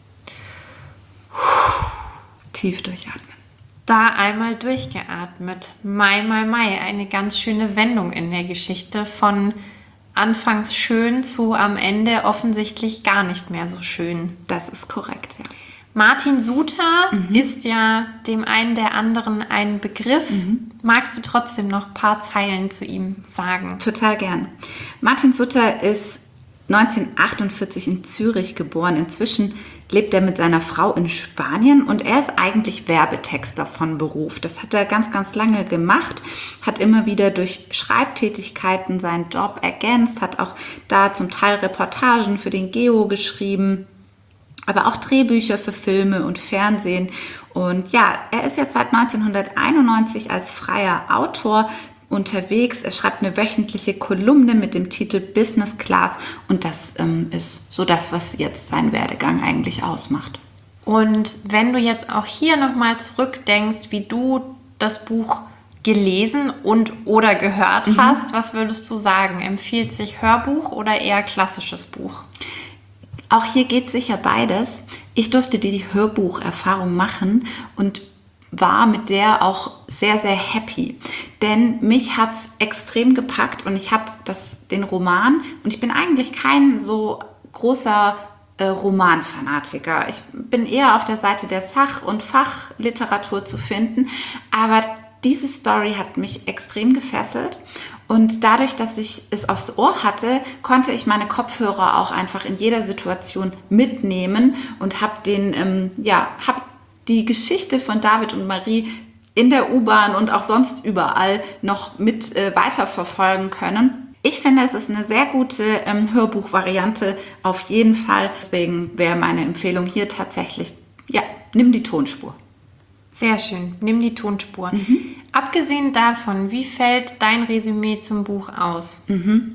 Tief durchatmen. Da einmal durchgeatmet. Mai, mai, mai. Eine ganz schöne Wendung in der Geschichte. Von anfangs schön zu am Ende offensichtlich gar nicht mehr so schön. Das ist korrekt, ja. Martin Suter mhm. ist ja dem einen der anderen ein Begriff. Mhm. Magst du trotzdem noch ein paar Zeilen zu ihm sagen? Total gern. Martin Suter ist neunzehnhundertachtundvierzig in Zürich geboren. Inzwischen lebt er mit seiner Frau in Spanien und er ist eigentlich Werbetexter von Beruf. Das hat er ganz, ganz lange gemacht, hat immer wieder durch Schreibtätigkeiten seinen Job ergänzt, hat auch da zum Teil Reportagen für den Geo geschrieben, aber auch Drehbücher für Filme und Fernsehen. Und ja, er ist jetzt seit neunzehnhunderteinundneunzig als freier Autor unterwegs. Er schreibt eine wöchentliche Kolumne mit dem Titel Business Class und das ähm, ist so das, was jetzt seinen Werdegang eigentlich ausmacht. Und wenn du jetzt auch hier nochmal zurückdenkst, wie du das Buch gelesen und oder gehört mhm. hast, was würdest du sagen? Empfiehlt sich Hörbuch oder eher klassisches Buch? Auch hier geht sicher beides. Ich durfte die Hörbucherfahrung machen und war mit der auch sehr, sehr happy. Denn mich hat es extrem gepackt und ich habe das den Roman, und ich bin eigentlich kein so großer äh, Romanfanatiker. Ich bin eher auf der Seite der Sach- und Fachliteratur zu finden, aber diese Story hat mich extrem gefesselt. Und dadurch, dass ich es aufs Ohr hatte, konnte ich meine Kopfhörer auch einfach in jeder Situation mitnehmen und habe den, ähm, ja, habe die Geschichte von David und Marie in der U-Bahn und auch sonst überall noch mit äh, weiterverfolgen können. Ich finde, es ist eine sehr gute ähm, Hörbuchvariante auf jeden Fall. Deswegen wäre meine Empfehlung hier tatsächlich, ja, nimm die Tonspur. Sehr schön, nimm die Tonspur. Mhm. Abgesehen davon, wie fällt dein Resümee zum Buch aus? Mhm.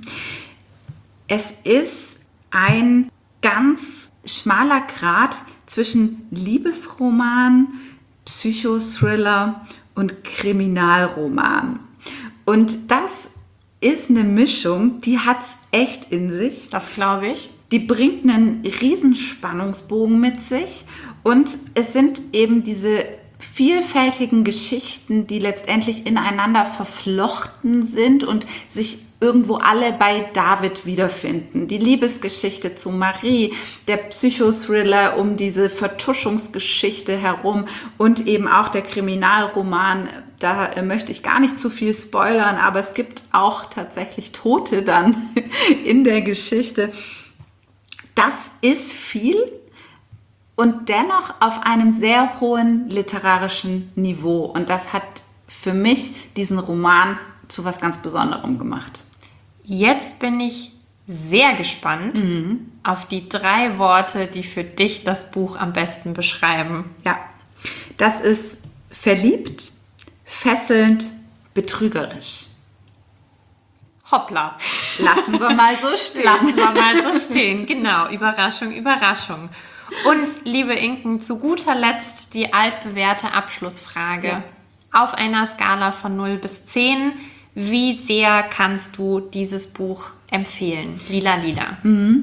Es ist ein ganz schmaler Grat zwischen Liebesroman, Psychothriller und Kriminalroman. Und das ist eine Mischung, die hat es echt in sich. Das glaube ich. Die bringt einen Riesenspannungsbogen mit sich und es sind eben diese vielfältigen Geschichten, die letztendlich ineinander verflochten sind und sich irgendwo alle bei David wiederfinden. Die Liebesgeschichte zu Marie, der Psychothriller um diese Vertuschungsgeschichte herum und eben auch der Kriminalroman. Da äh, möchte ich gar nicht zu viel spoilern, aber es gibt auch tatsächlich Tote dann in der Geschichte. Das ist viel. Und dennoch auf einem sehr hohen literarischen Niveau. Und das hat für mich diesen Roman zu was ganz Besonderem gemacht. Jetzt bin ich sehr gespannt mhm. auf die drei Worte, die für dich das Buch am besten beschreiben. Ja, das ist verliebt, fesselnd, betrügerisch. Hoppla. Lassen wir mal so stehen. Lassen wir mal so stehen, genau. Überraschung, Überraschung. Und liebe Inken, zu guter Letzt die altbewährte Abschlussfrage. Ja. Auf einer Skala von null bis zehn, wie sehr kannst du dieses Buch empfehlen? Lila Lila.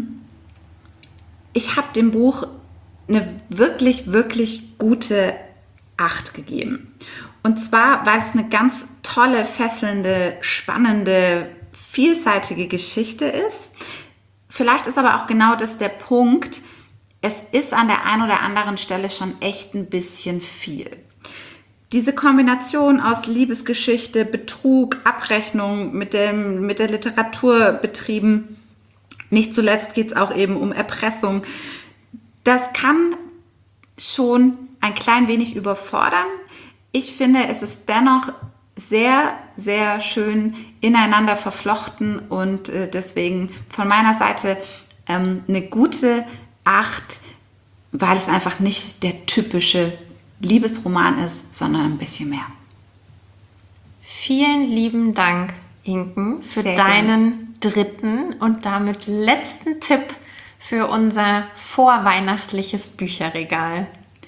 Ich habe dem Buch eine wirklich, wirklich gute acht gegeben. Und zwar, weil es eine ganz tolle, fesselnde, spannende, vielseitige Geschichte ist. Vielleicht ist aber auch genau das der Punkt. Es ist an der einen oder anderen Stelle schon echt ein bisschen viel. Diese Kombination aus Liebesgeschichte, Betrug, Abrechnung mit, dem, mit der Literatur betrieben, nicht zuletzt geht es auch eben um Erpressung, das kann schon ein klein wenig überfordern. Ich finde, es ist dennoch sehr, sehr schön ineinander verflochten und äh, deswegen von meiner Seite ähm, eine gute acht, weil es einfach nicht der typische Liebesroman ist, sondern ein bisschen mehr. Vielen lieben Dank, Inken, für Sehr deinen dritten und damit letzten Tipp für unser vorweihnachtliches Bücherregal.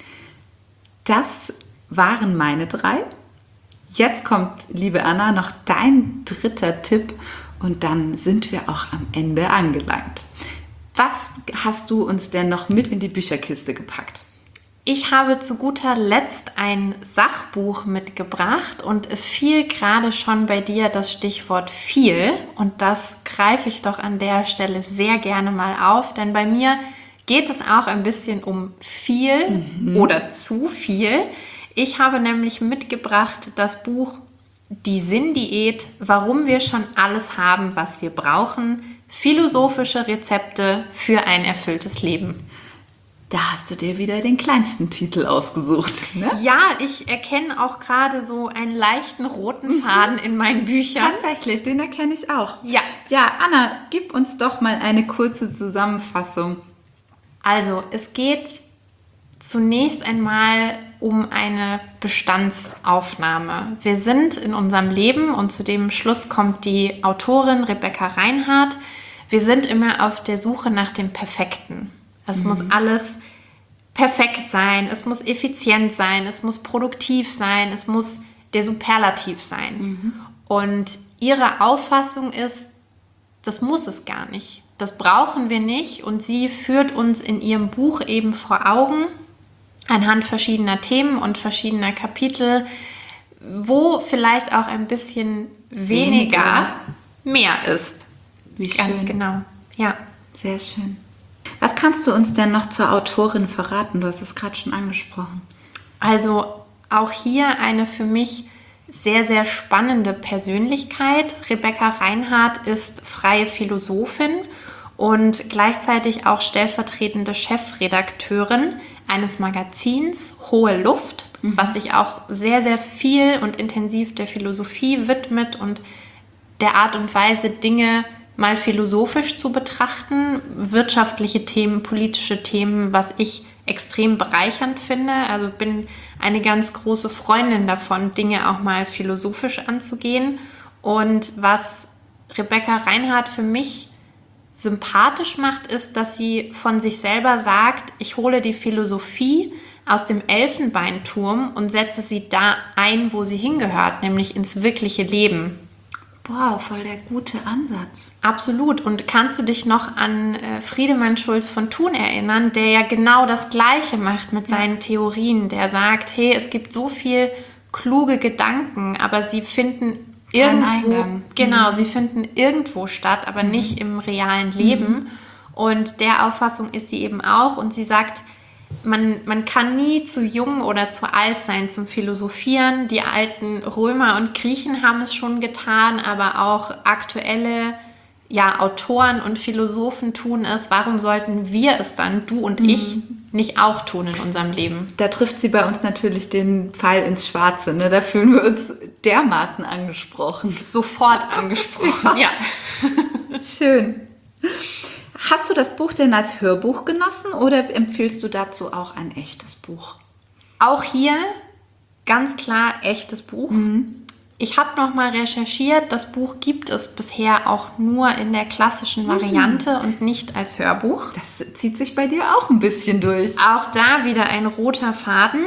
Das waren meine drei. Jetzt kommt, liebe Anna, noch dein dritter Tipp und dann sind wir auch am Ende angelangt. Was hast du uns denn noch mit in die Bücherkiste gepackt? Ich habe zu guter Letzt ein Sachbuch mitgebracht und es fiel gerade schon bei dir das Stichwort viel und das greife ich doch an der Stelle sehr gerne mal auf, denn bei mir geht es auch ein bisschen um viel mhm. oder zu viel. Ich habe nämlich mitgebracht das Buch Die Sinndiät, warum wir schon alles haben, was wir brauchen, philosophische Rezepte für ein erfülltes Leben. Da hast du dir wieder den kleinsten Titel ausgesucht, ne? Ja, ich erkenne auch gerade so einen leichten roten Faden in meinen Büchern. Tatsächlich, den erkenne ich auch. Ja. Ja, Anna, gib uns doch mal eine kurze Zusammenfassung. Also, es geht zunächst einmal um eine Bestandsaufnahme. Wir sind in unserem Leben und zu dem Schluss kommt die Autorin Rebecca Reinhardt. Wir sind immer auf der Suche nach dem Perfekten. Es mhm. muss alles perfekt sein, es muss effizient sein, es muss produktiv sein, es muss der Superlativ sein. Mhm. Und ihre Auffassung ist, das muss es gar nicht. Das brauchen wir nicht. Und sie führt uns in ihrem Buch eben vor Augen, anhand verschiedener Themen und verschiedener Kapitel, wo vielleicht auch ein bisschen weniger, weniger. mehr ist. Wie schön. Ganz genau, ja. Sehr schön. Was kannst du uns denn noch zur Autorin verraten? Du hast es gerade schon angesprochen. Also auch hier eine für mich sehr, sehr spannende Persönlichkeit. Rebecca Reinhardt ist freie Philosophin und gleichzeitig auch stellvertretende Chefredakteurin eines Magazins Hohe Luft, mhm. was sich auch sehr, sehr viel und intensiv der Philosophie widmet und der Art und Weise, Dinge mal philosophisch zu betrachten, wirtschaftliche Themen, politische Themen, was ich extrem bereichernd finde. Also bin eine ganz große Freundin davon, Dinge auch mal philosophisch anzugehen. Und was Rebecca Reinhardt für mich sympathisch macht, ist, dass sie von sich selber sagt, ich hole die Philosophie aus dem Elfenbeinturm und setze sie da ein, wo sie hingehört, nämlich ins wirkliche Leben. Boah, voll der gute Ansatz. Absolut. Und kannst du dich noch an äh, Friedemann Schulz von Thun erinnern, der ja genau das Gleiche macht mit ja. seinen Theorien, der sagt, hey, es gibt so viel kluge Gedanken, aber sie finden irgendwo, genau, mhm. sie finden irgendwo statt, aber mhm. nicht im realen Leben. Mhm. Und der Auffassung ist sie eben auch. Und sie sagt, man, man kann nie zu jung oder zu alt sein zum Philosophieren. Die alten Römer und Griechen haben es schon getan, aber auch aktuelle ja, Autoren und Philosophen tun es. Warum sollten wir es dann, du und mhm. ich, nicht auch tun in unserem Leben? Da trifft sie bei uns natürlich den Pfeil ins Schwarze. Ne? Da fühlen wir uns dermaßen angesprochen. Sofort angesprochen, ja. ja. Schön. Hast du das Buch denn als Hörbuch genossen oder empfiehlst du dazu auch ein echtes Buch? Auch hier ganz klar echtes Buch. Mhm. Ich habe nochmal recherchiert, das Buch gibt es bisher auch nur in der klassischen Variante mhm. und nicht als Hörbuch. Das zieht sich bei dir auch ein bisschen durch. Auch da wieder ein roter Faden.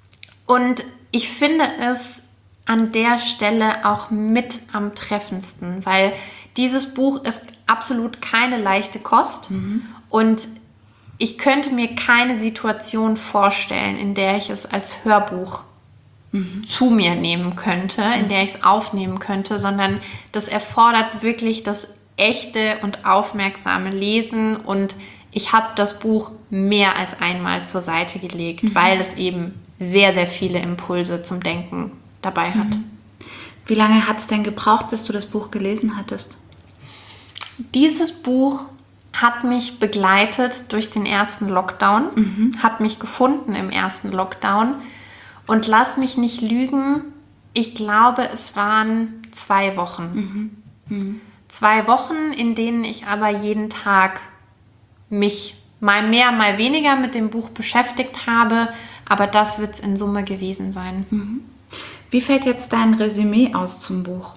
Und ich finde es an der Stelle auch mit am treffendsten, weil dieses Buch ist absolut keine leichte Kost mhm. und ich könnte mir keine Situation vorstellen, in der ich es als Hörbuch mhm. zu mir nehmen könnte, in der ich es aufnehmen könnte, sondern das erfordert wirklich das echte und aufmerksame Lesen und ich habe das Buch mehr als einmal zur Seite gelegt, mhm. weil es eben sehr, sehr viele Impulse zum Denken dabei hat. Mhm. Wie lange hat es denn gebraucht, bis du das Buch gelesen hattest? Dieses Buch hat mich begleitet durch den ersten Lockdown, mhm. hat mich gefunden im ersten Lockdown und lass mich nicht lügen, Ich glaube, es waren zwei Wochen. Mhm. Mhm. Zwei Wochen, in denen ich aber jeden Tag mich mal mehr, mal weniger mit dem Buch beschäftigt habe. Aber das wird es in Summe gewesen sein. Mhm. Wie fällt jetzt dein Resümee aus zum Buch?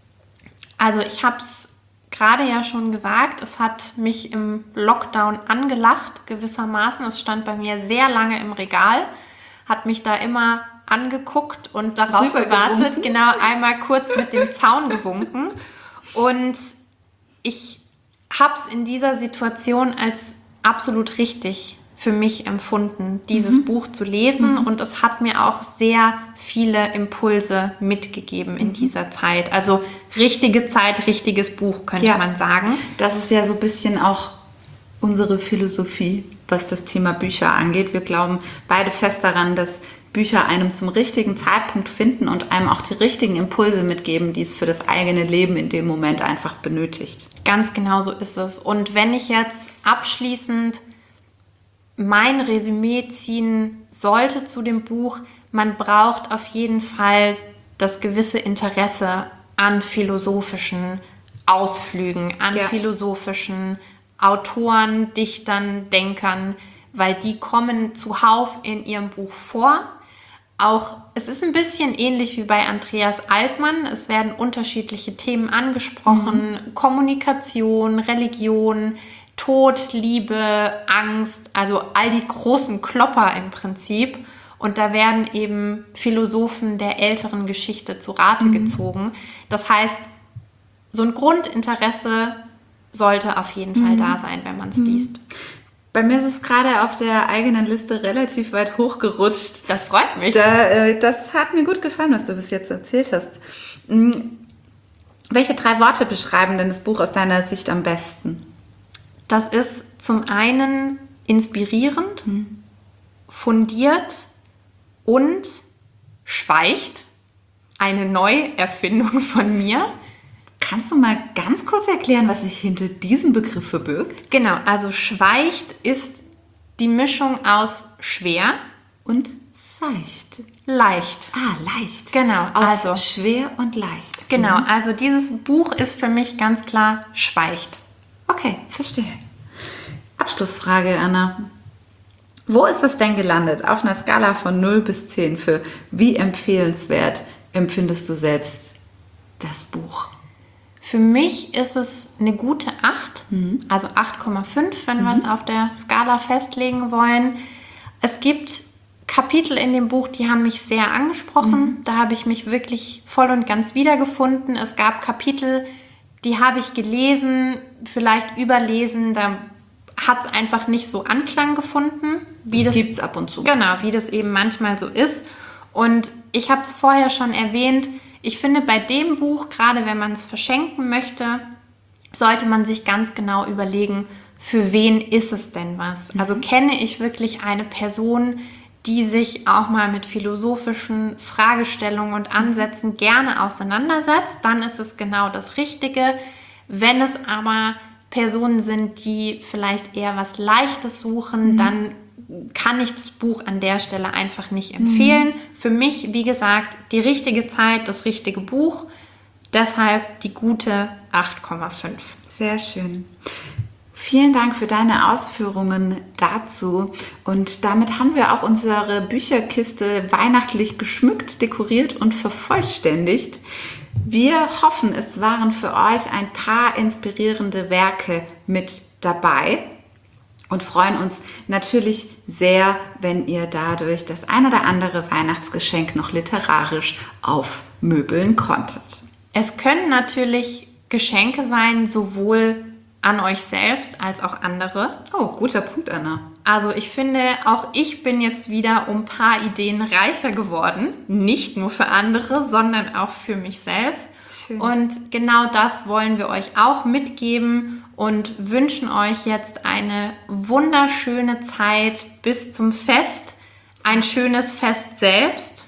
Also ich habe es gerade ja schon gesagt, es hat mich im Lockdown angelacht, gewissermaßen. Es stand bei mir sehr lange im Regal, hat mich da immer angeguckt und darauf gewartet, genau einmal kurz mit dem Zaun gewunken. Und ich habe es in dieser Situation als absolut richtig für mich empfunden, dieses mhm. Buch zu lesen. Mhm. Und es hat mir auch sehr viele Impulse mitgegeben in mhm. dieser Zeit. Also richtige Zeit, richtiges Buch, könnte ja. man sagen. Das ist ja so ein bisschen auch unsere Philosophie, was das Thema Bücher angeht. Wir glauben beide fest daran, dass Bücher einem zum richtigen Zeitpunkt finden und einem auch die richtigen Impulse mitgeben, die es für das eigene Leben in dem Moment einfach benötigt. Ganz genau so ist es. Und wenn ich jetzt abschließend mein Resümee ziehen sollte zu dem Buch, man braucht auf jeden Fall das gewisse Interesse an philosophischen Ausflügen, an ja. philosophischen Autoren, Dichtern, Denkern, weil die kommen zuhauf in ihrem Buch vor. Auch, es ist ein bisschen ähnlich wie bei Andreas Altmann. Es werden unterschiedliche Themen angesprochen. Mhm. Kommunikation, Religion, Tod, Liebe, Angst, also all die großen Klopper im Prinzip. Und da werden eben Philosophen der älteren Geschichte zu Rate mhm. gezogen. Das heißt, so ein Grundinteresse sollte auf jeden Fall mhm. da sein, wenn man es mhm. liest. Bei mir ist es gerade auf der eigenen Liste relativ weit hochgerutscht. Das freut mich. Da, äh, das hat mir gut gefallen, was du bis jetzt erzählt hast. Mhm. Welche drei Worte beschreiben denn das Buch aus deiner Sicht am besten? Das ist zum einen inspirierend, mhm. fundiert und schweigt. Eine Neuerfindung von mir. Kannst du mal ganz kurz erklären, was sich hinter diesem Begriff verbirgt? Genau, also schweigt ist die Mischung aus schwer und seicht. Leicht. Ah, leicht. Genau. Aus also schwer und leicht. Genau, mhm. also dieses Buch ist für mich ganz klar schweigt. Okay, verstehe. Abschlussfrage, Anna. Wo ist das denn gelandet? Auf einer Skala von null bis zehn. Für wie empfehlenswert empfindest du selbst das Buch? Für mich ist es eine gute acht, mhm. also acht Komma fünf, wenn mhm. wir es auf der Skala festlegen wollen. Es gibt Kapitel in dem Buch, die haben mich sehr angesprochen. Mhm. Da habe ich mich wirklich voll und ganz wiedergefunden. Es gab Kapitel, die habe ich gelesen, vielleicht überlesen, da hat es einfach nicht so Anklang gefunden. Wie das, das gibt es ab und zu. Genau, wie das eben manchmal so ist. Und ich habe es vorher schon erwähnt, ich finde, bei dem Buch, gerade wenn man es verschenken möchte, sollte man sich ganz genau überlegen, für wen ist es denn was? Mhm. Also kenne ich wirklich eine Person, die sich auch mal mit philosophischen Fragestellungen und Ansätzen gerne auseinandersetzt, dann ist es genau das Richtige. Wenn es aber Personen sind, die vielleicht eher was Leichtes suchen, mhm. dann kann ich das Buch an der Stelle einfach nicht empfehlen. Mhm. Für mich, wie gesagt, die richtige Zeit, das richtige Buch. Deshalb die gute acht Komma fünf. Sehr schön. Vielen Dank für deine Ausführungen dazu. Und damit haben wir auch unsere Bücherkiste weihnachtlich geschmückt, dekoriert und vervollständigt. Wir hoffen, es waren für euch ein paar inspirierende Werke mit dabei. Und freuen uns natürlich sehr, wenn ihr dadurch das ein oder andere Weihnachtsgeschenk noch literarisch aufmöbeln konntet. Es können natürlich Geschenke sein, sowohl an euch selbst als auch andere. Oh, guter Punkt, Anna. Also ich finde, auch ich bin jetzt wieder um ein paar Ideen reicher geworden. Nicht nur für andere, sondern auch für mich selbst. Schön. Und genau das wollen wir euch auch mitgeben und wünschen euch jetzt eine wunderschöne Zeit bis zum Fest. Ein schönes Fest selbst.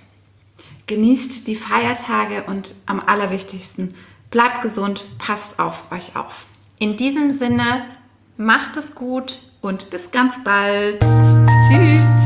Genießt die Feiertage und am allerwichtigsten, bleibt gesund, passt auf euch auf. In diesem Sinne, macht es gut und bis ganz bald. Tschüss.